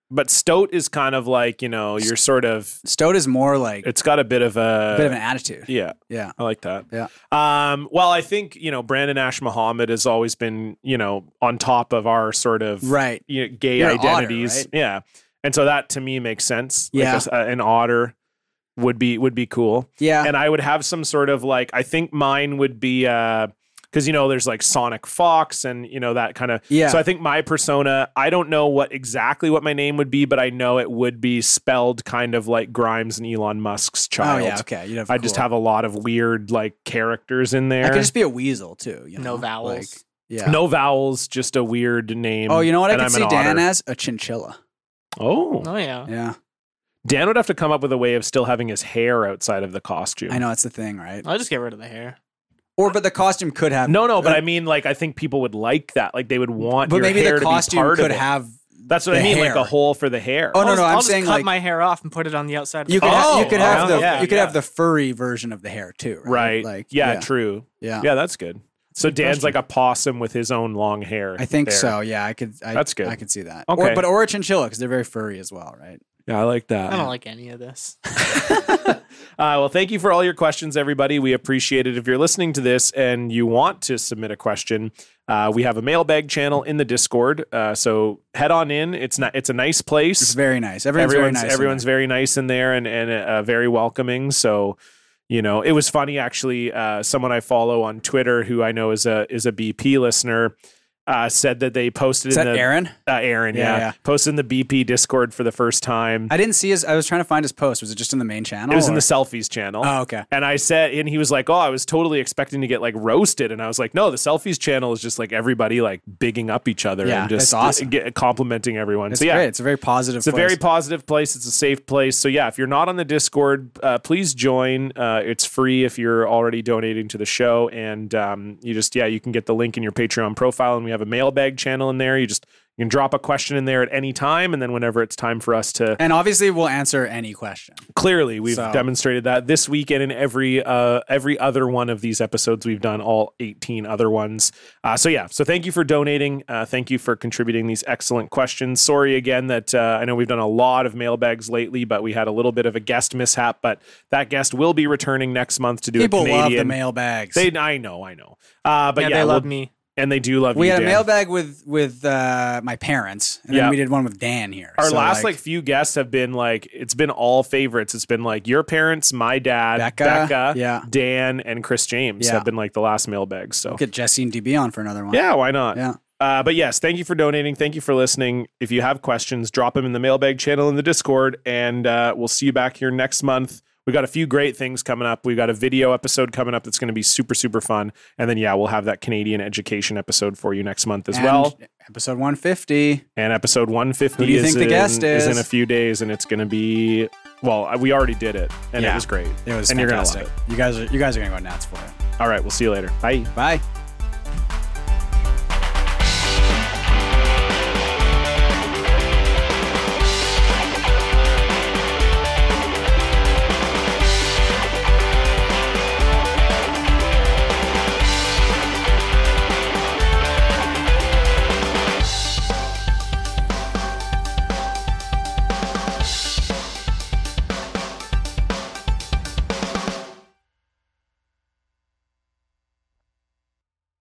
But Stoat is kind of like, you're sort of, Stoat is more like it's got a bit of an attitude. Yeah. Yeah. I like that. Yeah. Well, I think, Brandon Ash Muhammad has always been, on top of our sort of Right. Gay You're an identities. otter, right? Yeah. And so that to me makes sense. Yeah. Like an otter would be cool. Yeah. And I would have some sort of like, I think mine would be, because there's like Sonic Fox and that kind of. Yeah. So I think my persona, I don't know exactly what my name would be, but I know it would be spelled kind of like Grimes and Elon Musk's child. Oh yeah, okay. You'd have I just have a lot of weird like characters in there. I could just be a weasel too. No vowels. Like, yeah. No vowels, just a weird name. Oh, you know what I and could I'm see an Dan otter. as? A chinchilla. Oh, Oh yeah. Yeah. Dan would have to come up with a way of still having his hair outside of the costume. I know it's the thing, right? I'll just get rid of the hair. But the costume could have No, but I mean, like, I think people would like that. Like, they would want. But your maybe hair the to be costume part could of it. have. That's what I the mean, hair. like a hole for the hair. Oh, no, I'll I'm just saying, cut like- my hair off and put it on the outside. Of You the could costume. you could have the yeah, you could yeah. have the furry version of the hair too, Right. right? Like True. Yeah. Yeah, that's good. So good Dan's question. like a possum with his own long hair. I think there. so. Yeah, That's good. I could see that. Okay. Or a chinchilla because they're very furry as well, right? Yeah, I like that. I don't like any of this. Well, thank you for all your questions, everybody. We appreciate it. If you're listening to this and you want to submit a question, we have a mailbag channel in the Discord. So head on in. It's a nice place. It's very nice. Everyone's very nice. Everyone's very nice in there and very welcoming. So, it was funny actually. Someone I follow on Twitter who I know is a BP listener said that they posted Is in that the Aaron? Aaron, Yeah. posted in the BP Discord for the first time. I didn't see his. I was trying to find his post. Was it just in the main channel? It was in or- the selfies channel. Oh, okay. And I said, and he was like, "Oh, I was totally expecting to get like roasted." And I was like, "No, the selfies channel is just like everybody like bigging up each other Yeah, and just that's awesome. complimenting everyone." It's so yeah, great. It's a very positive. it's a very positive place. It's a safe place. So yeah, if you're not on the Discord, please join. It's free if you're already donating to the show, and you can get the link in your Patreon profile, and we have a mailbag channel in there. You can drop a question in there at any time, and then whenever it's time for us to. And obviously, we'll answer any question. Clearly, we've So- demonstrated that this week and in every other one of these episodes we've done, all 18 other ones. So thank you for donating. Thank you for contributing these excellent questions. Sorry again that I know we've done a lot of mailbags lately, but we had a little bit of a guest mishap. But that guest will be returning next month to do People a Canadian. love the mailbags. I know. But They love me. and they do love we you. had a Dan. mailbag with my parents, and Yeah. then we did one with Dan here. Our So, last few guests have been like, it's been all favorites. It's been like your parents, my dad, Becca, yeah. Dan, and Chris James Yeah. have been like the last mailbags. So get Jesse and DB on for another one. yeah, why not? Yeah. But yes, thank you for donating. Thank you for listening. If you have questions, drop them in the mailbag channel in the Discord, and we'll see you back here next month. We got a few great things coming up. We got a video episode coming up that's going to be super, super fun. And then, we'll have that Canadian education episode for you next month as well. Episode 150. And episode 150 Who do you think the guest is is? in a few days, and it's going to be, we already did it, and it Yeah. was great. It was and fantastic. you're going to love it. You guys are going to go nuts for it. All right, we'll see you later. Bye. Bye.